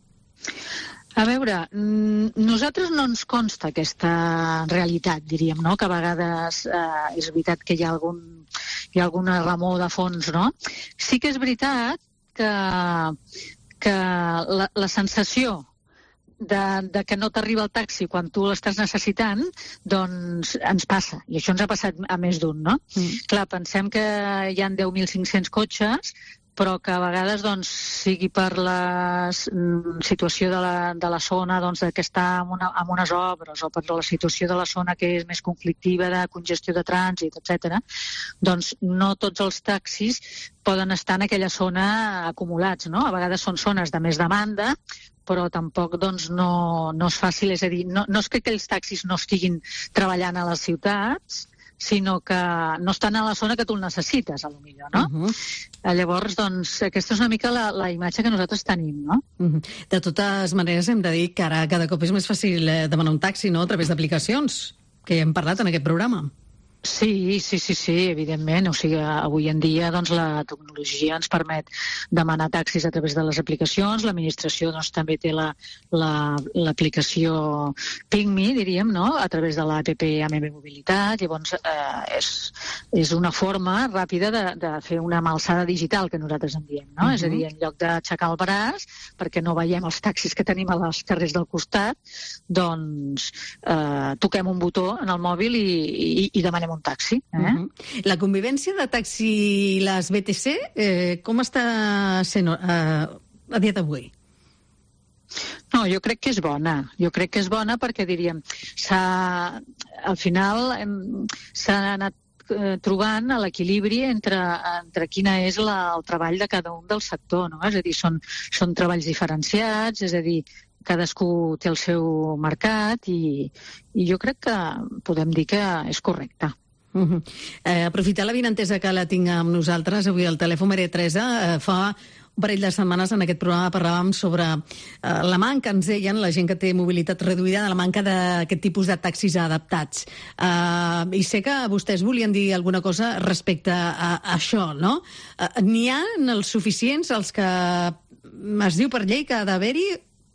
A veure, nosaltres no ens consta aquesta realitat, diríem, no? Que a vegades eh, és veritat que hi ha, algun, hi ha alguna remor de fons, no? Sí que és veritat que, que la, la sensació de, de que no t'arriba el taxi quan tu l'estàs necessitant, doncs ens passa. I això ens ha passat a més d'un, no? Mm. Clar, pensem que hi ha deu mil cinc-cents cotxes, però que a vegades doncs, sigui per la situació de la, de la zona doncs, que està en, una, en unes obres o per la situació de la zona que és més conflictiva de congestió de trànsit, etcètera, doncs no tots els taxis poden estar en aquella zona acumulats, no? A vegades són zones de més demanda, però tampoc doncs, no, no és fàcil, és a dir, no, no és que aquells taxis no estiguin treballant a les ciutats, sinó que no estan a la zona que tu el necessites, a lo millor, no? Uh-huh. Llavors, doncs, aquesta és una mica la, la imatge que nosaltres tenim, no? Uh-huh. De totes maneres, hem de dir que ara cada cop és més fàcil demanar un taxi, no?, a través d'aplicacions, que ja hem parlat en aquest programa. Sí, sí, sí, sí, evidentment. O sigui, avui en dia doncs, la tecnologia ens permet demanar taxis a través de les aplicacions. L'administració doncs, també té la, la, l'aplicació PingMe, diríem, no?, a través de l'app A M B Mobilitat. Llavors, eh, és, és una forma ràpida de, de fer una malsada digital, que nosaltres en diem, no? Uh-huh. És a dir, en lloc d'aixecar el braç, perquè no veiem els taxis que tenim a les carrers del costat, doncs eh, toquem un botó en el mòbil i, i, i demanem un taxi. Eh? Uh-huh. La convivència de taxi i les B T C, eh, com està sent eh, a dia d'avui? No, jo crec que és bona. Jo crec que és bona perquè, diríem, s'ha, al final hem, s'ha anat eh, trobant l'equilibri entre, entre quina és la, el treball de cada un del sector, no? És a dir, són, són treballs diferenciats, és a dir, cadascú té el seu mercat i, i jo crec que podem dir que és correcte. Uh-huh. Eh, aprofitar la vinentesa que la tinc amb nosaltres avui al telèfon, Maria Teresa. Eh, fa un parell de setmanes en aquest programa parlàvem sobre eh, la manca, ens deien, la gent que té mobilitat reduïda, de la manca d'aquest tipus de taxis adaptats. Eh, I sé que vostès volien dir alguna cosa respecte a, a això, no? Eh, n'hi ha els suficients, els que es diu per llei que ha d'haver-hi?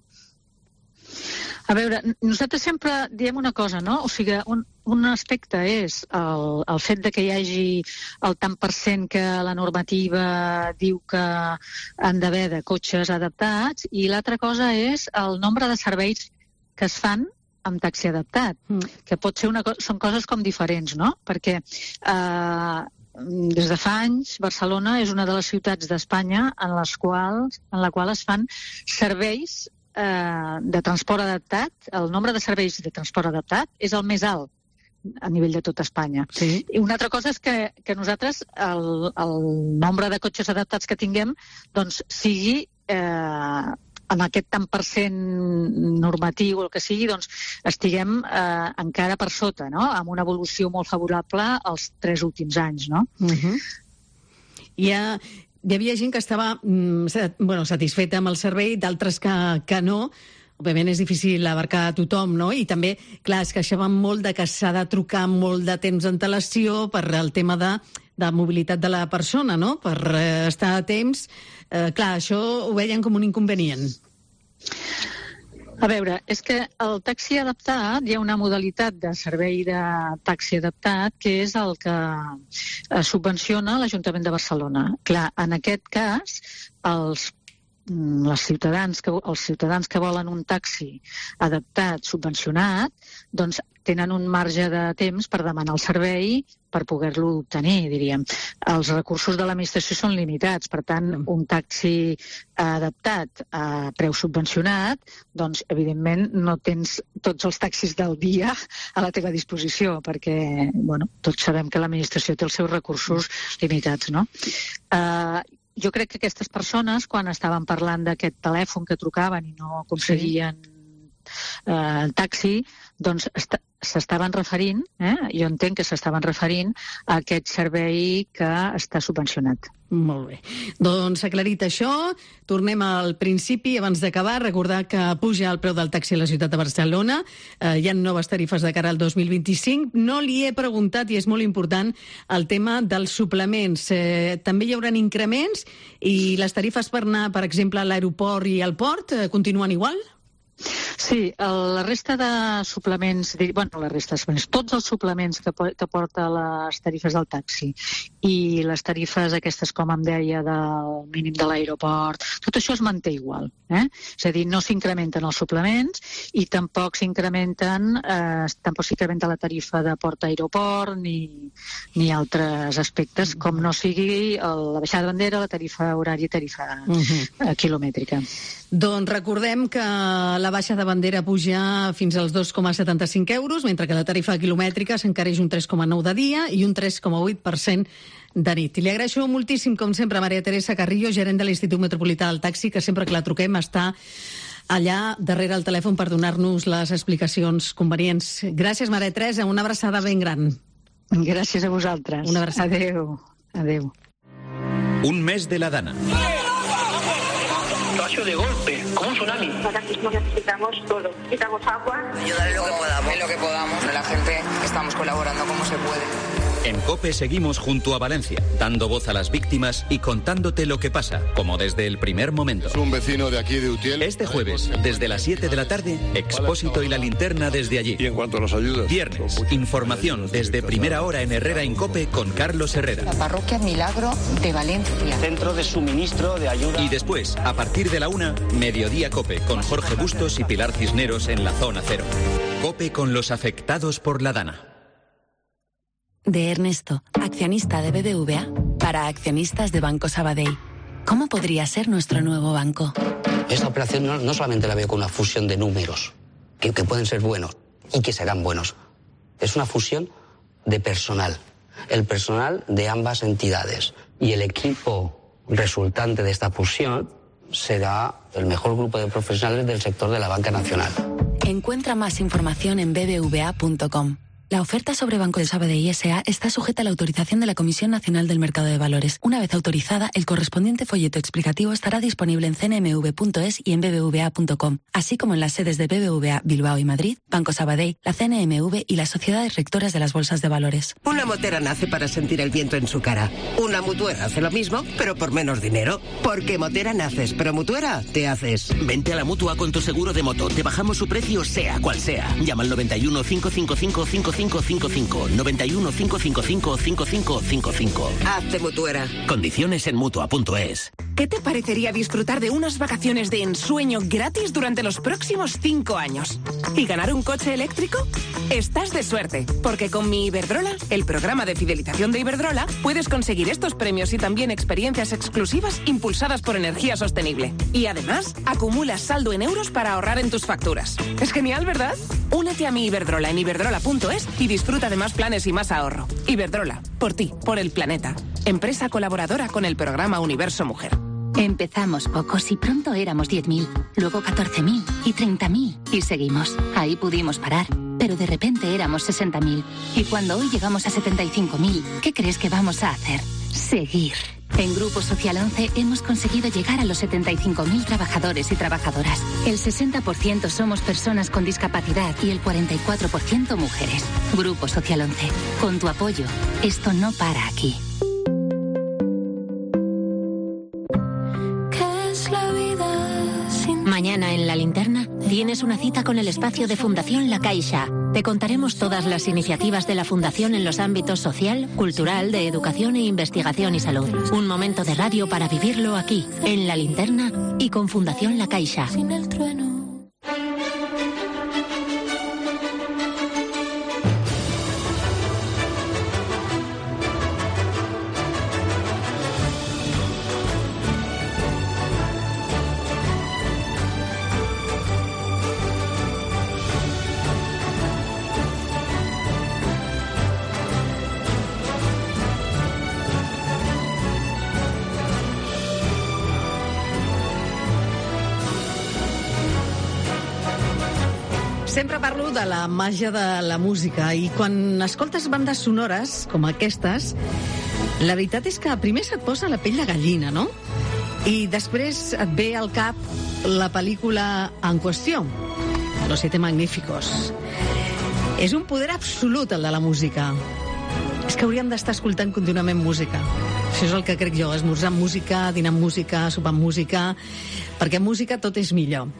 A veure, nosaltres sempre diem una cosa, no? O sigui, un, un aspecte és el, el fet de que hi hagi el tant per cent que la normativa diu que han d'haver de cotxes adaptats, i l'altra cosa és el nombre de serveis que es fan amb taxi adaptat, mm. que pot ser una co- són coses com diferents, no? Perquè eh, des de fa anys Barcelona és una de les ciutats d'Espanya en les quals, en la qual es fan serveis de transport adaptat. El nombre de serveis de transport adaptat és el més alt a nivell de tot Espanya. Sí. I una altra cosa és que, que nosaltres el, el nombre de cotxes adaptats que tinguem doncs sigui eh, en aquest tant per cent normatiu o el que sigui, doncs estiguem eh, encara per sota, no? Amb una evolució molt favorable els tres últims anys, no? Uh-huh. Hi ha... Hi havia gent que estava mm, bueno, satisfeta amb el servei, d'altres que, que no. Òbviament és difícil abarcar a tothom, no? I també, clar, es queixaven molt de que s'ha de trucar molt de temps d'antelació per el tema de, de mobilitat de la persona, no? Per eh, estar a temps. Eh, clar, això ho veien com un inconvenient. A veure, és que el taxi adaptat, hi ha una modalitat de servei de taxi adaptat que és el que subvenciona l'Ajuntament de Barcelona. Clar, en aquest cas, els, les ciutadans que, els ciutadans que volen un taxi adaptat, subvencionat, doncs tenen un marge de temps per demanar el servei per poder-lo obtenir, diríem. Els recursos de l'administració són limitats, per tant, un taxi adaptat a preu subvencionat, doncs, evidentment, no tens tots els taxis del dia a la teva disposició, perquè, bueno, tots sabem que l'administració té els seus recursos limitats, no? Uh, jo crec que aquestes persones, quan estaven parlant d'aquest telèfon que trucaven i no aconseguien sí. uh, el taxi, doncs s'estaven referint, eh? jo entenc que s'estaven referint a aquest servei que està subvencionat. Molt bé. Doncs aclarit això, tornem al principi, abans d'acabar, recordar que puja el preu del taxi a la ciutat de Barcelona, eh, hi ha noves tarifes de cara al dos mil vint-i-cinc, no li he preguntat, i és molt important, el tema dels suplements. Eh, també hi haurà increments i les tarifes per anar, per exemple, a l'aeroport i al port eh, continuen igual? Sí, la resta de suplements, bueno, la resta de suplements, tots els suplements que, que porta les tarifes del taxi i les tarifes aquestes, com em deia, del mínim de l'aeroport, tot això es manté igual. Eh? És a dir, no s'incrementen els suplements i tampoc s'incrementen, eh, tampoc s'incrementa la tarifa de port-aeroport ni, ni altres aspectes, com no sigui el, la baixada de bandera, la tarifa horària i tarifa uh-huh. quilomètrica. Doncs recordem que la baixa de bandera puja fins als dos coma setanta-cinc euros, mentre que la tarifa quilomètrica s'encareix un tres coma nou de dia i un tres coma vuit per cent de nit. I li agraeixo moltíssim, com sempre, a Maria Teresa Carrillo, gerent de l'Institut Metropolità del Taxi, que sempre que la truquem està allà darrere el telèfon per donar-nos les explicacions convenients. Gràcies, Maria Teresa, una abraçada ben gran. Gràcies a vosaltres. Una abraçada. Adéu. Adéu. Un mes de la Dana. De golpe, como un tsunami. Ahora mismo necesitamos todo. Necesitamos agua. Ayudar en lo que podamos. En lo que podamos. La gente estamos colaborando como se puede. En COPE seguimos junto a Valencia, dando voz a las víctimas y contándote lo que pasa, como desde el primer momento. Es un vecino de aquí de Utiel. Este jueves, desde las siete de la tarde, Expósito y la Linterna desde allí. Y en cuanto a las ayudas. Viernes, información desde primera hora en Herrera en COPE con Carlos Herrera. La parroquia Milagro de Valencia. Centro de suministro de ayuda. Y después, a partir de la una, Mediodía COPE con Jorge Bustos y Pilar Cisneros en la Zona Cero. COPE con los afectados por la Dana. De Ernesto, accionista de B B V A, para accionistas de Banco Sabadell. ¿Cómo podría ser nuestro nuevo banco? Esta operación no, no solamente la veo con una fusión de números, que, que pueden ser buenos y que serán buenos. Es una fusión de personal. El personal de ambas entidades. Y el equipo resultante de esta fusión será el mejor grupo de profesionales del sector de la banca nacional. Encuentra más información en b b v a punto com. La oferta sobre Banco de Sabadell S A está sujeta a la autorización de la Comisión Nacional del Mercado de Valores. Una vez autorizada, el correspondiente folleto explicativo estará disponible en c n m v punto es y en b b v a punto com, así como en las sedes de B B V A Bilbao y Madrid, Banco Sabadell, la C N M V y las sociedades rectoras de las bolsas de valores. Una motera nace para sentir el viento en su cara. Una mutuera hace lo mismo, pero por menos dinero. Porque motera naces, pero mutuera te haces. Vente a la Mutua con tu seguro de moto. Te bajamos su precio sea cual sea. Llama al noventa y uno, cinco cinco cinco, cinco cinco cinco cinco, noventa y uno, cinco cinco cinco, cinco cinco cinco cinco. Hazte mutuera. Condiciones en Mutua punto es. ¿Qué te parecería disfrutar de unas vacaciones de ensueño gratis durante los próximos cinco años? ¿Y ganar un coche eléctrico? Estás de suerte, porque con mi Iberdrola, el programa de fidelización de Iberdrola, puedes conseguir estos premios y también experiencias exclusivas impulsadas por energía sostenible. Y además, acumulas saldo en euros para ahorrar en tus facturas. Es genial, ¿verdad? Únete a mi Iberdrola en iberdrola punto es y disfruta de más planes y más ahorro. Iberdrola, por ti, por el planeta. Empresa colaboradora con el programa Universo Mujer. Empezamos pocos y pronto éramos diez mil, luego catorce mil y treinta mil y seguimos. Ahí pudimos parar, pero de repente éramos sesenta mil. Y cuando hoy llegamos a setenta y cinco mil, ¿qué crees que vamos a hacer? Seguir. En Grupo Social once hemos conseguido llegar a los setenta y cinco mil trabajadores y trabajadoras. El sesenta por ciento somos personas con discapacidad y el cuarenta y cuatro por ciento mujeres. Grupo Social once. Con tu apoyo, esto no para aquí. Mañana en La Linterna tienes una cita con el espacio de Fundación La Caixa. Te contaremos todas las iniciativas de la Fundación en los ámbitos social, cultural, de educación e investigación y salud. Un momento de radio para vivirlo aquí, en La Linterna y con Fundación La Caixa. Sempre parlo de la màgia de la música i quan escoltes bandes sonores com aquestes, la veritat és que primer se't posa la pell de gallina, no? I després et ve al cap la pel·lícula en qüestió, Los Siete Magníficos. És un poder absolut, el de la música. És que hauríem d'estar escoltant contínuament música. Això és el que crec jo, esmorzar amb música, dinar amb música, sopar amb música, perquè amb música tot és millor.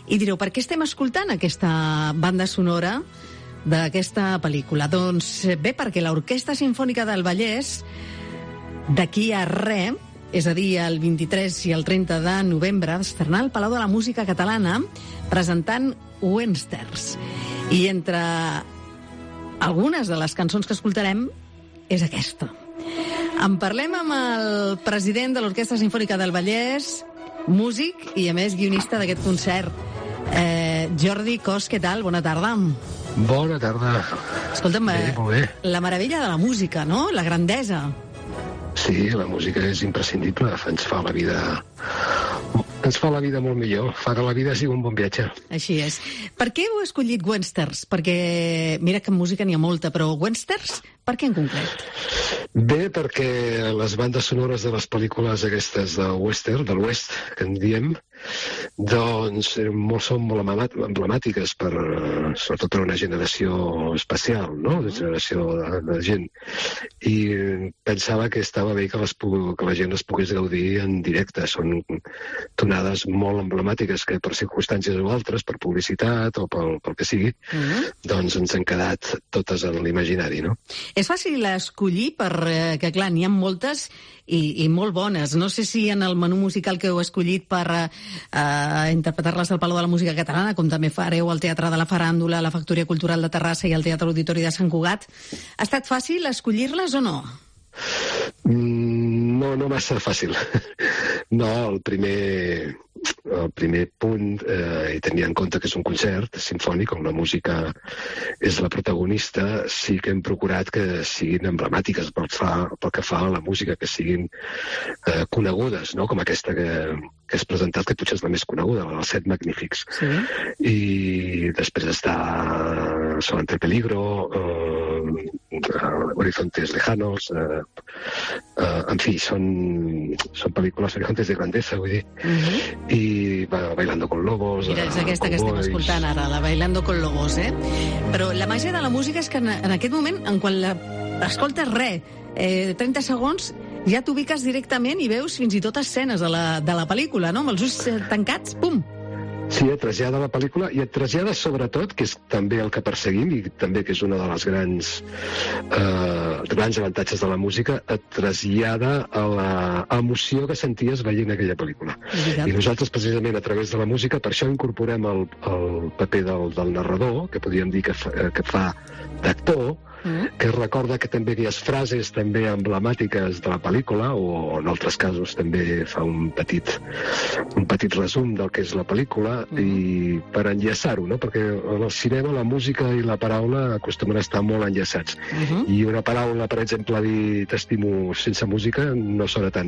I direu, per què estem escoltant aquesta banda sonora d'aquesta pel·lícula? Doncs bé, perquè l'Orquestra Simfònica del Vallès, d'aquí a res, és a dir, el vint-i-tres i el trenta de novembre, estarà al Palau de la Música Catalana presentant Westerns. I entre algunes de les cançons que escoltarem és aquesta. En parlem amb el president de l'Orquestra Simfònica del Vallès, músic i, a més, guionista d'aquest concert. Eh, Jordi Cos, què tal? Bona tarda. Bona tarda. Escolta'm, bé, molt bé. La meravella de la música, no? La grandesa. Sí, la música és imprescindible, ens fa la vida... ens fa la vida molt millor, fa que la vida sigui un bon viatge. Així és. Per què heu escollit Westerns? Perquè, mira que en música n'hi ha molta, però Westerns, per què en concret? Bé, perquè les bandes sonores de les pel·lícules aquestes de western, de l'oest, que en diem, doncs molt, són molt emblemàtiques per, sobretot per una generació especial, no? Una generació de, de gent. I pensava que estava bé que, les, que la gent les pogués gaudir en directe. Són tonades molt emblemàtiques que per circumstàncies o altres, per publicitat o pel, pel que sigui, uh-huh. doncs ens han quedat totes en l'imaginari, no? És fàcil escollir perquè, clar, n'hi ha moltes i, i molt bones. No sé si en el menú musical que heu escollit per eh, interpretar-les al Palau de la Música Catalana, com també fareu al Teatre de la Faràndula, la Factoria Cultural de Terrassa i el Teatre Auditori de Sant Cugat, ha estat fàcil escollir-les o no? No, no massa fàcil. No, el primer... el primer punt, eh, i tenir en compte que és un concert simfònic on la música és la protagonista, sí que hem procurat que siguin emblemàtiques pel, fa, pel que fa a la música, que siguin eh, conegudes, no? Com aquesta que, que has presentat, que potser és la més coneguda, la dels Set Magnífics. Sí. I després està Sol ante peligro, eh, Horizontes lejanos, eh, eh, en fi, són, són pel·lícules Horizontes de grandesa, vull dir, uh-huh. i va, Bailando con Lobos. Mira, és aquesta que estem escoltant ara, la Bailando con Lobos, eh? Però la màgia de la música és que en, en aquest moment, en quan la, escoltes res, eh, trenta segons, ja t'ubiques directament i veus fins i tot escenes de la, de la pel·lícula, no? Amb els ulls tancats, pum! Sí, et trasllada la pel·lícula i et trasllada sobretot, que és també el que perseguim i també que és una de les grans eh, grans avantatges de la música, et trasllada a la emoció que senties veient aquella pel·lícula. I nosaltres precisament a través de la música, per això incorporem el, el paper del, del narrador, que podríem dir que fa, que fa d'actor, que recorda que també hi ha frases també emblemàtiques de la pel·lícula, o en altres casos també fa un petit un petit resum del que és la pel·lícula, uh-huh. i per enllaçar-ho, no? Perquè en el cinema la música i la paraula acostumen a estar molt enllaçats. Uh-huh. I una paraula, per exemple, dir t'estimo sense música no sona tan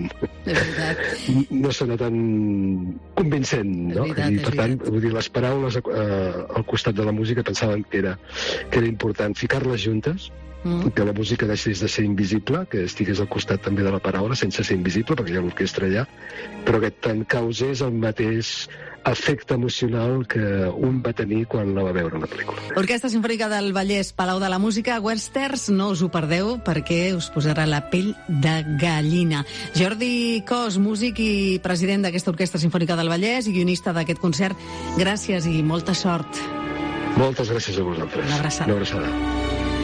no sona tan convincent, no? Veritat, I per tant, vull dir, les paraules eh, al costat de la música pensàvem que era, que era important ficar-les juntes, Mm. que la música deixés de ser invisible, que estigués al costat també de la paraula sense ser invisible, perquè hi ha l'orquestra allà, però que tant causés el mateix efecte emocional que un va tenir quan la va veure la pel·lícula. Orquestra Simfònica del Vallès, Palau de la Música, Westerns, no us ho perdeu perquè us posarà la pell de gallina. Jordi Cos, músic i president d'aquesta Orquestra Simfònica del Vallès i guionista d'aquest concert, gràcies i molta sort. Moltes gràcies a vosaltres. Una abraçada. Una abraçada.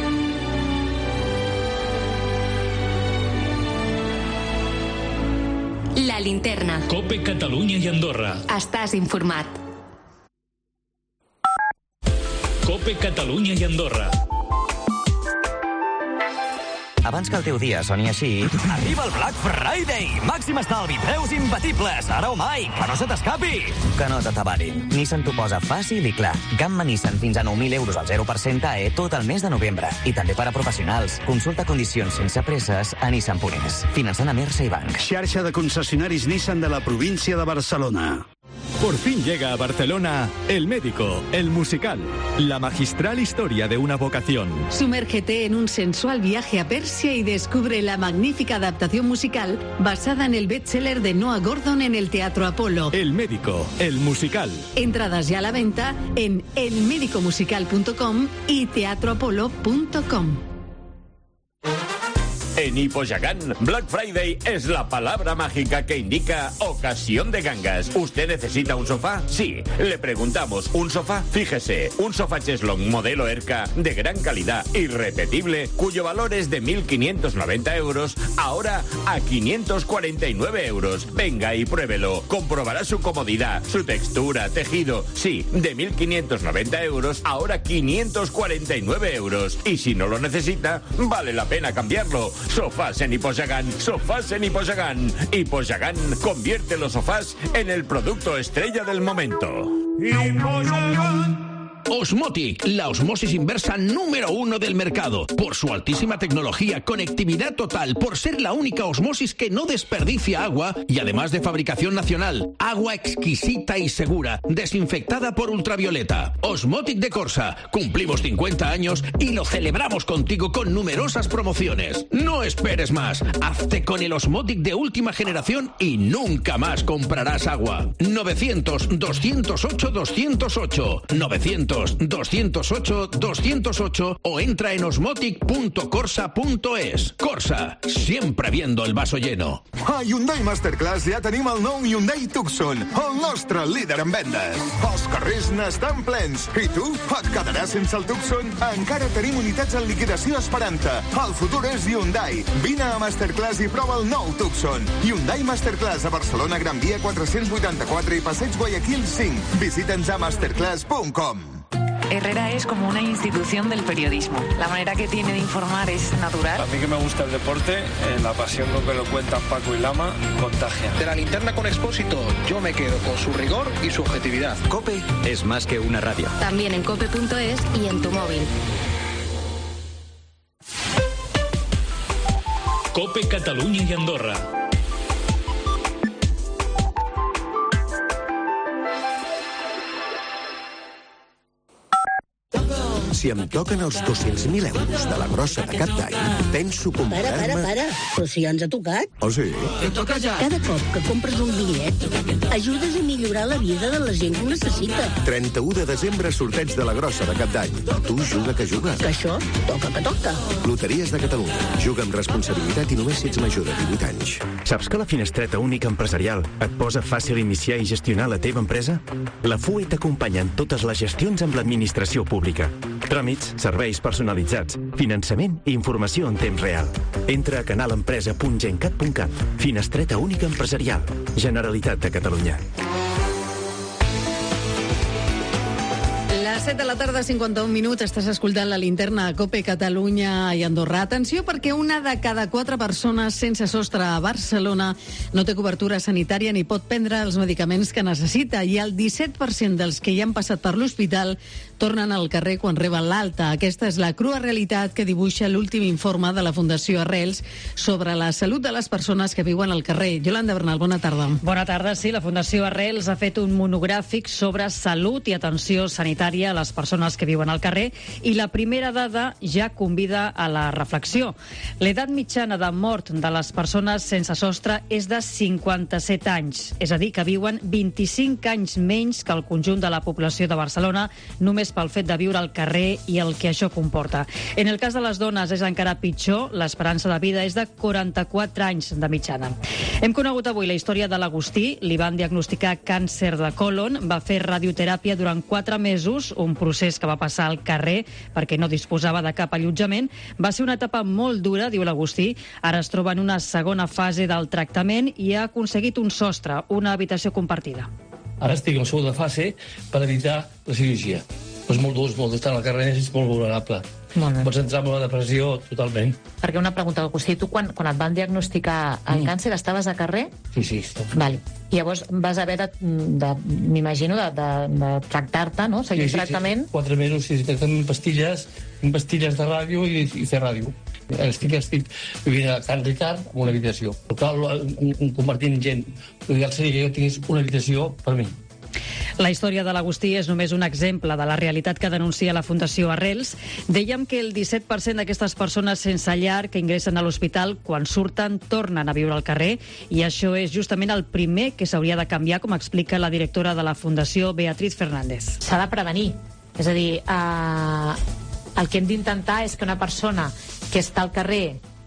La Linterna. Cope Catalunya i Andorra. Estàs informat. Cope Catalunya i Andorra. Abans que el teu dia soni així... Arriba el Black Friday! Màxim estalvi, preus imbatibles, ara o mai, que no se t'escapi! Que no t'atabarin. Nissan t'ho posa fàcil i clar. Gamma Nissan fins a nou mil euros al zero per cent A E tot el mes de novembre. I també per a professionals. Consulta condicions sense presses a Nissan punt es. Finançant a Mersa i Banc. Xarxa de concessionaris Nissan de la província de Barcelona. Por fin llega a Barcelona El Médico, el musical, la magistral historia de una vocación. Sumérgete en un sensual viaje a Persia y descubre la magnífica adaptación musical basada en el bestseller de Noah Gordon en el Teatro Apolo. El Médico, el musical. Entradas ya a la venta en el médico musical punto com y teatro apolo punto com. En Hipogagán, Black Friday es la palabra mágica que indica ocasión de gangas. ¿Usted necesita un sofá? Sí. Le preguntamos, ¿un sofá? Fíjese, un sofá cheslong modelo Erca de gran calidad, irrepetible, cuyo valor es de mil quinientos noventa euros, ahora a quinientos cuarenta y nueve euros. Venga y pruébelo. Comprobará su comodidad, su textura, tejido. Sí, de mil quinientos noventa euros, ahora quinientos cuarenta y nueve euros. Y si no lo necesita, vale la pena cambiarlo. Sofás en Hipogagán, sofás en Hipogagán. Hipogagán convierte los sofás en el producto estrella del momento. Osmotic, la osmosis inversa número uno del mercado. Por su altísima tecnología, conectividad total, por ser la única osmosis que no desperdicia agua y además de fabricación nacional. Agua exquisita y segura, desinfectada por ultravioleta. Osmotic de Corsa. Cumplimos cincuenta años y lo celebramos contigo con numerosas promociones. No esperes más. Hazte con el Osmotic de última generación y nunca más comprarás agua. novecientos, doscientos ocho, doscientos ocho. novecientos, doscientos ocho, doscientos ocho o entra en osmotic punto corsa punto es. Corsa, siempre viendo el vaso lleno. A Hyundai Masterclass ja tenim el nou Hyundai Tucson, el nostre líder en vendes. Els carrers n'estan plens. I tu, et quedaràs sense el Tucson? Encara tenim unitats en liquidació esperant-te. El futur és Hyundai. Vine a Masterclass i prova el nou Tucson. Hyundai Masterclass a Barcelona, Gran Via quatre-cents vuitanta-quatre i Passeig Guayaquil cinc. Visita'ns a masterclass punt com. Herrera es como una institución del periodismo. La manera que tiene de informar es natural. A mí que me gusta el deporte, eh, la pasión con que lo cuentan Paco y Lama contagia. De la linterna con Expósito, yo me quedo con su rigor y su objetividad. COPE es más que una radio. También en cope punto es y en tu móvil. COPE Catalunya i Andorra. Si em toquen els dos-cents mil euros de la grossa de cap d'any, penso comprar-me... Para, para, para. Però si ja ens ha tocat. Oh, sí? Que toca ja. Cada cop que compres un bitllet, ajudes a millorar la vida de la gent que ho necessita. trenta-u de desembre, sorteig de la grossa de cap d'any. Tu juga que juga. Que això toca que toca. Loteries de Catalunya. Juga amb responsabilitat i només si ets major de divuit anys. Saps que la finestreta única empresarial et posa fàcil iniciar i gestionar la teva empresa? La F U E t'acompanya en totes les gestions amb l'administració pública. Tràmits, serveis personalitzats, finançament i informació en temps real. Entra a canalempresa punt gencat punt cat. Finestreta única empresarial. Generalitat de Catalunya. set de la tarda, cinquanta-un minuts, estàs escoltant la linterna a COPE Catalunya i Andorra. Atenció, perquè una de cada quatre persones sense sostre a Barcelona no té cobertura sanitària ni pot prendre els medicaments que necessita, i el disset per cent dels que hi han passat per l'hospital tornen al carrer quan reben l'alta. Aquesta és la crua realitat que dibuixa l'últim informe de la Fundació Arrels sobre la salut de les persones que viuen al carrer. Yolanda Bernal, bona tarda. Bona tarda, sí. La Fundació Arrels ha fet un monogràfic sobre salut i atenció sanitària a les persones que viuen al carrer, i la primera dada ja convida a la reflexió. L'edat mitjana de mort de les persones sense sostre és de cinquanta-set anys, és a dir, que viuen vint-i-cinc anys menys que el conjunt de la població de Barcelona, només pel fet de viure al carrer i el que això comporta. En el cas de les dones és encara pitjor, l'esperança de vida és de quaranta-quatre anys de mitjana. Hem conegut avui la història de l'Agustí, li van diagnosticar càncer de còlon, va fer radioteràpia durant quatre mesos, un procés que va passar al carrer perquè no disposava de cap allotjament. Va ser una etapa molt dura, diu l'Agustí. Ara es troba en una segona fase del tractament i ha aconseguit un sostre, una habitació compartida. Ara estic en la segona fase per evitar la cirurgia. És molt dur, és molt d'estar al carrer, és molt vulnerable. Molt bé. Pots entrar en una depressió totalment. Perquè una pregunta, Agustí, tu quan, quan et van diagnosticar el mm. càncer estaves a carrer? Sí, sí. Vale. I llavors vas haver de, de m'imagino, de, de, de tractar-te, no? Seguir sí, sí, tractament? Sí. Quatre mesos, sí, tractament amb pastilles, amb pastilles de ràdio i, i fer ràdio. Estic, estic vivint a Can Ricard amb una habitació. Cal convertir en gent. L'ideal seria que jo tingués una habitació per mi. La història de l'Agustí és només un exemple de la realitat que denuncia la Fundació Arrels. Dèiem que el disset per cent d'aquestes persones sense llar que ingressen a l'hospital, quan surten, tornen a viure al carrer, i això és justament el primer que s'hauria de canviar, com explica la directora de la Fundació, Beatriz Fernández. S'ha de prevenir. És a dir, eh, el que hem d'intentar és que una persona que està al carrer,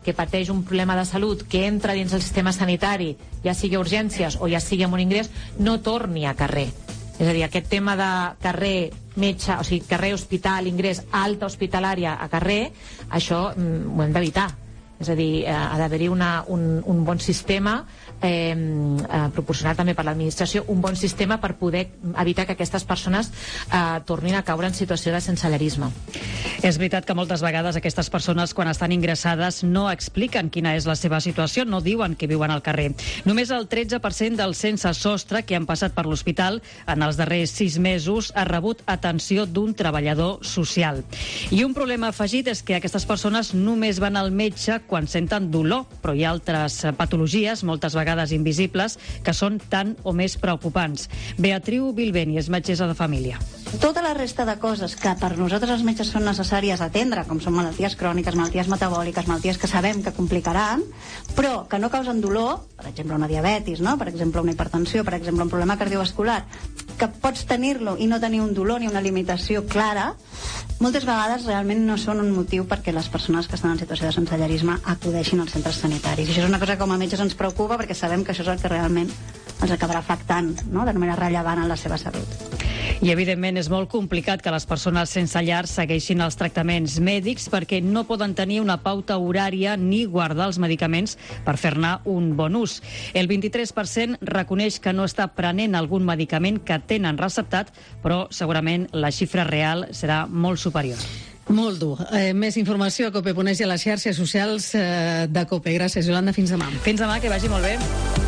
que pateix un problema de salut que entra dins el sistema sanitari, ja sigui a urgències o ja sigui amb un ingrés, no torni a carrer. És a dir, aquest tema de carrer, metge, o sigui, carrer, hospital, ingrés, alta hospitalària a carrer, això mm, ho hem d'evitar. És a dir, eh, ha d'haver-hi un, un bon sistema eh, eh, proporcionat també per l'administració, un bon sistema per poder evitar que aquestes persones eh, tornin a caure en situació de sensellarisme. És veritat que moltes vegades aquestes persones, quan estan ingressades, no expliquen quina és la seva situació, no diuen que viuen al carrer. Només el tretze per cent dels sense sostre que han passat per l'hospital en els darrers sis mesos ha rebut atenció d'un treballador social. I un problema afegit és que aquestes persones només van al metge quan senten dolor, però hi ha altres patologies, moltes vegades invisibles, que són tan o més preocupants. Beatriu Bilbeni és metgessa de família. Tota la resta de coses que per nosaltres els metges són necessàries atendre, com són malalties cròniques, malalties metabòliques, malalties que sabem que complicaran, però que no causen dolor, per exemple una diabetis, no? Per exemple una hipertensió, per exemple un problema cardiovascular, que pots tenir-lo i no tenir un dolor ni una limitació clara, moltes vegades realment no són un motiu perquè les persones que estan en situació de sensellarisme acudeixin als centres sanitaris. I això és una cosa que com a metges ens preocupa perquè sabem que això és el que realment els acabarà afectant, no?, de manera rellevant en la seva salut. I, evidentment, és molt complicat que les persones sense llar segueixin els tractaments mèdics perquè no poden tenir una pauta horària ni guardar els medicaments per fer-ne un bon ús. El vint-i-tres per cent reconeix que no està prenent algun medicament que tenen receptat, però segurament la xifra real serà molt superior. Molt dur. Eh, més informació a cope punt es i a les xarxes socials eh, de COPE. Gràcies, Yolanda. Fins demà. Fins demà, que vagi molt bé.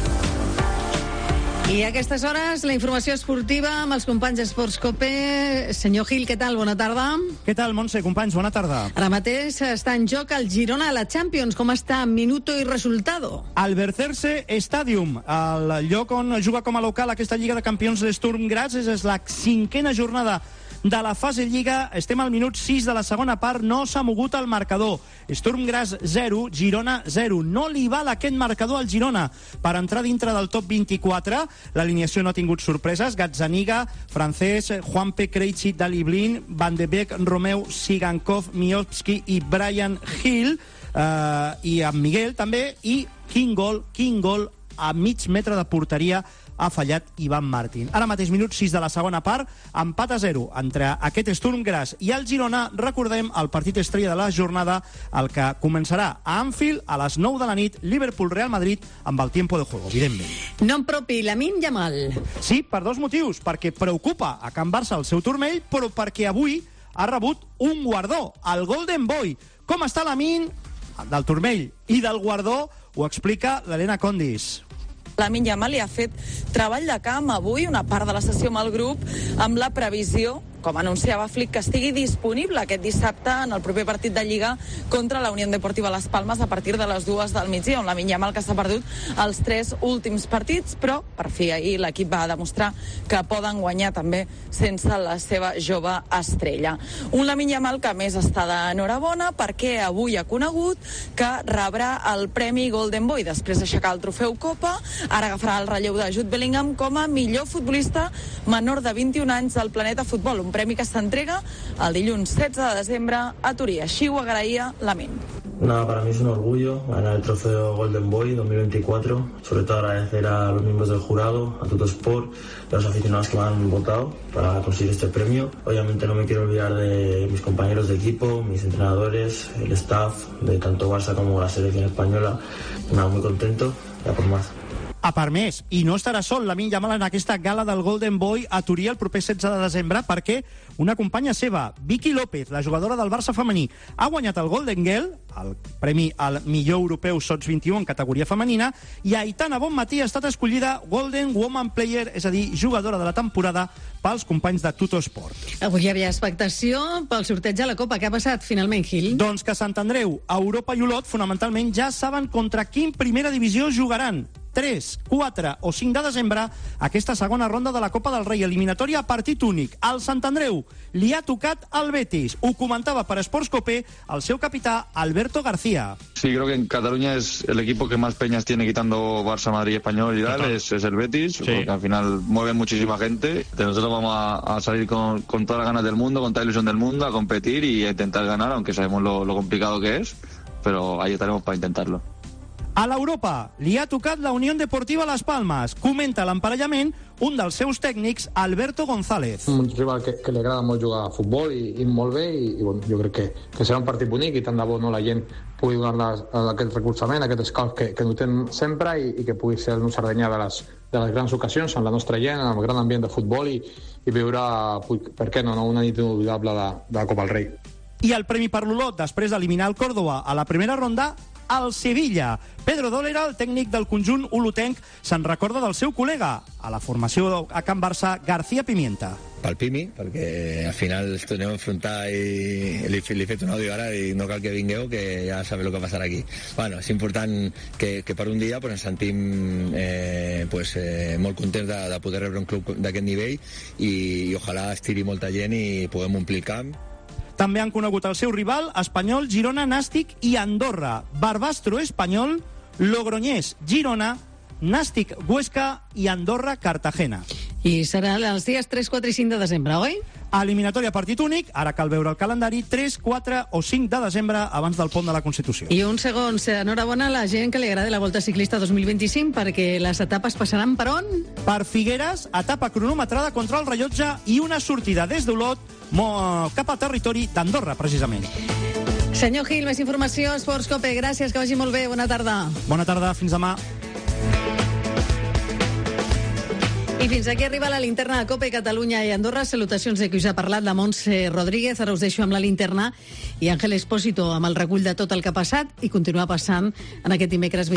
I a aquestes hores, la informació esportiva amb els companys d'Esports COPE. Senyor Gil, què tal? Bona tarda. Què tal, Montse? Companys, bona tarda. Ara mateix està en joc el Girona a la Champions. Com està minuto i resultado? Al Bercerse Stadium, el lloc on juga com a local aquesta Lliga de Campions de Sturm Graz, és la cinquena jornada de la fase Lliga. Estem al minut sis de la segona part, no s'ha mogut el marcador. Sturm Graz zero, Girona zero. No li val aquest marcador al Girona per entrar dintre del top vint-i-quatre. L'alineació no ha tingut sorpreses. Gazzaniga, Francés, Juanpe, Krejci, Dali Blin, Van de Beek, Romeu, Sigankov, Miovski i Brian Hill, eh, i amb Miguel també, i quin gol, quin gol a mig metre de porteria ha fallat Ivan Martín. Ara mateix, minut sis de la segona part, empat a zero entre aquest Sturm Graz i el Girona. Recordem el partit estrella de la jornada, el que començarà a Anfield a les nou de la nit, Liverpool-Real Madrid, amb el tiempo de juego, evidentment. Nom propi, Lamine Yamal. Sí, per dos motius. Perquè preocupa a Can Barça el seu turmell, però perquè avui ha rebut un guardó, el Golden Boy. Com està Lamine del turmell i del guardó? Ho explica l'Helena Condis. Lamine Yamal li ha fet treball de camp avui, una part de la sessió amb el grup, amb la previsió, com anunciava Flick, que estigui disponible aquest dissabte en el proper partit de Lliga contra la Unió Deportiva Las Palmas a partir de les dues del migdia, on Lamine Yamal, que s'ha perdut els tres últims partits, però per fi ahir l'equip va demostrar que poden guanyar també sense la seva jove estrella. Un Lamine Yamal que a més està d'enhorabona perquè avui ha conegut que rebrà el premi Golden Boy després d'aixecar el trofeu Copa. Ara agafarà el relleu de Jude Bellingham com a millor futbolista menor de vint-i-un anys del planeta futbol, un premi que s'entrega el dilluns setze de desembre a Turí. Així ho agraïa Lamine. Nada, para mí es un orgullo ganar el trofeo Golden Boy dos mil veinticuatro. Sobre todo agradecer a los miembros del jurado, a Tuttosport, a los aficionados que me han votado para conseguir este premio. Obviamente no me quiero olvidar de mis compañeros de equipo, mis entrenadores, el staff de tanto Barça como la selección española. Nada, muy contento, ya por más. A part més, i no estarà sol Lamine Yamal en aquesta gala del Golden Boy a Turí el proper setze de desembre, perquè una companya seva, Vicky López, la jugadora del Barça femení, ha guanyat el Golden Girl, el premi al millor europeu sots vint-i-u en categoria femenina, i Aitana Bonmatí ha estat escollida Golden Woman Player, és a dir, jugadora de la temporada, pels companys de Tuttosport. Avui hi havia expectació pel sorteig de la Copa. Què ha passat finalment, Gil? Doncs que Sant Andreu, Europa i Olot, fonamentalment, ja saben contra quin primera divisió jugaran. tres, quatre o cinc de desembre, aquesta segona ronda de la Copa del Rei, eliminatòria a partit únic. Al Sant Andreu li ha tocat el Betis. Ho comentava per Esports Cope el seu capità, Alberto García. Sí, creo que en Cataluña es el equipo que más peñas tiene quitando Barça, Madrid, Español y tal, es, es el Betis, sí. Porque al final mueve muchísima gente. Nosotros vamos a, a salir con, con todas las ganas del mundo, con toda la ilusión del mundo, a competir y a intentar ganar, aunque sabemos lo, lo complicado que es. pero ahí estaremos para intentarlo. A l'Europa li ha tocat la Unión Deportiva Las Palmas. Comenta l'emparellament un dels seus tècnics, Alberto González. Un rival que, que li agrada molt jugar a futbol i, i molt bé, i, i bueno, jo crec que, que serà un partit bonic i tant de bo no, la gent pugui donar aquest recolzament, aquest escalf que, que notem sempre i, i que pugui ser el nou Sardenya de les, de les grans ocasions amb la nostra gent, amb el gran ambient de futbol i, i viure, per què no, no una nit inolvidable de, de la Copa del Rei. I el premi per l'Olot, després d'eliminar el Córdoba a la primera ronda, al Sevilla. Pedro Dolera, el tècnic del conjunt olotenc, se'n recorda del seu col·lega a la formació a Can Barça, García Pimienta. Pel Pimi, perquè al final ens tornem a enfrontar i li, li he fet un àudio ara i no cal que vingueu, que ja sabeu el que passarà aquí. Bueno, és important que, que per un dia pues, ens sentim eh, pues, eh, molt contents de, de poder rebre un club d'aquest nivell i, i ojalà estiri molta gent i puguem omplir el camp. També han conegut el seu rival, Espanyol, Girona, Nàstic i Andorra. Barbastro, Espanyol, Logroñés, Girona, Nàstic, Huesca i Andorra, Cartagena. I serà els dies tres, quatre i cinc de desembre, oi? Eliminatòria partit únic, ara cal veure el calendari, tres, quatre o cinc de desembre abans del pont de la Constitució. I un segon, enhorabona a la gent que li agrada la Volta Ciclista dos mil vint-i-cinc perquè les etapes passaran per on? Per Figueres, etapa cronometrada contra el rellotge i una sortida des d'Olot cap al territori d'Andorra, precisament. Senyor Gil, més informació, Esports Cope. Gràcies, que vagi molt bé. Bona tarda. Bona tarda, fins demà. I fins aquí arriba la linterna de Cope, Catalunya i Andorra. Salutacions de qui us ha parlat, la Montse Rodríguez. Ara us deixo amb la linterna i Àngel Espósito amb el recull de tot el que ha passat i continua passant en aquest dimecres.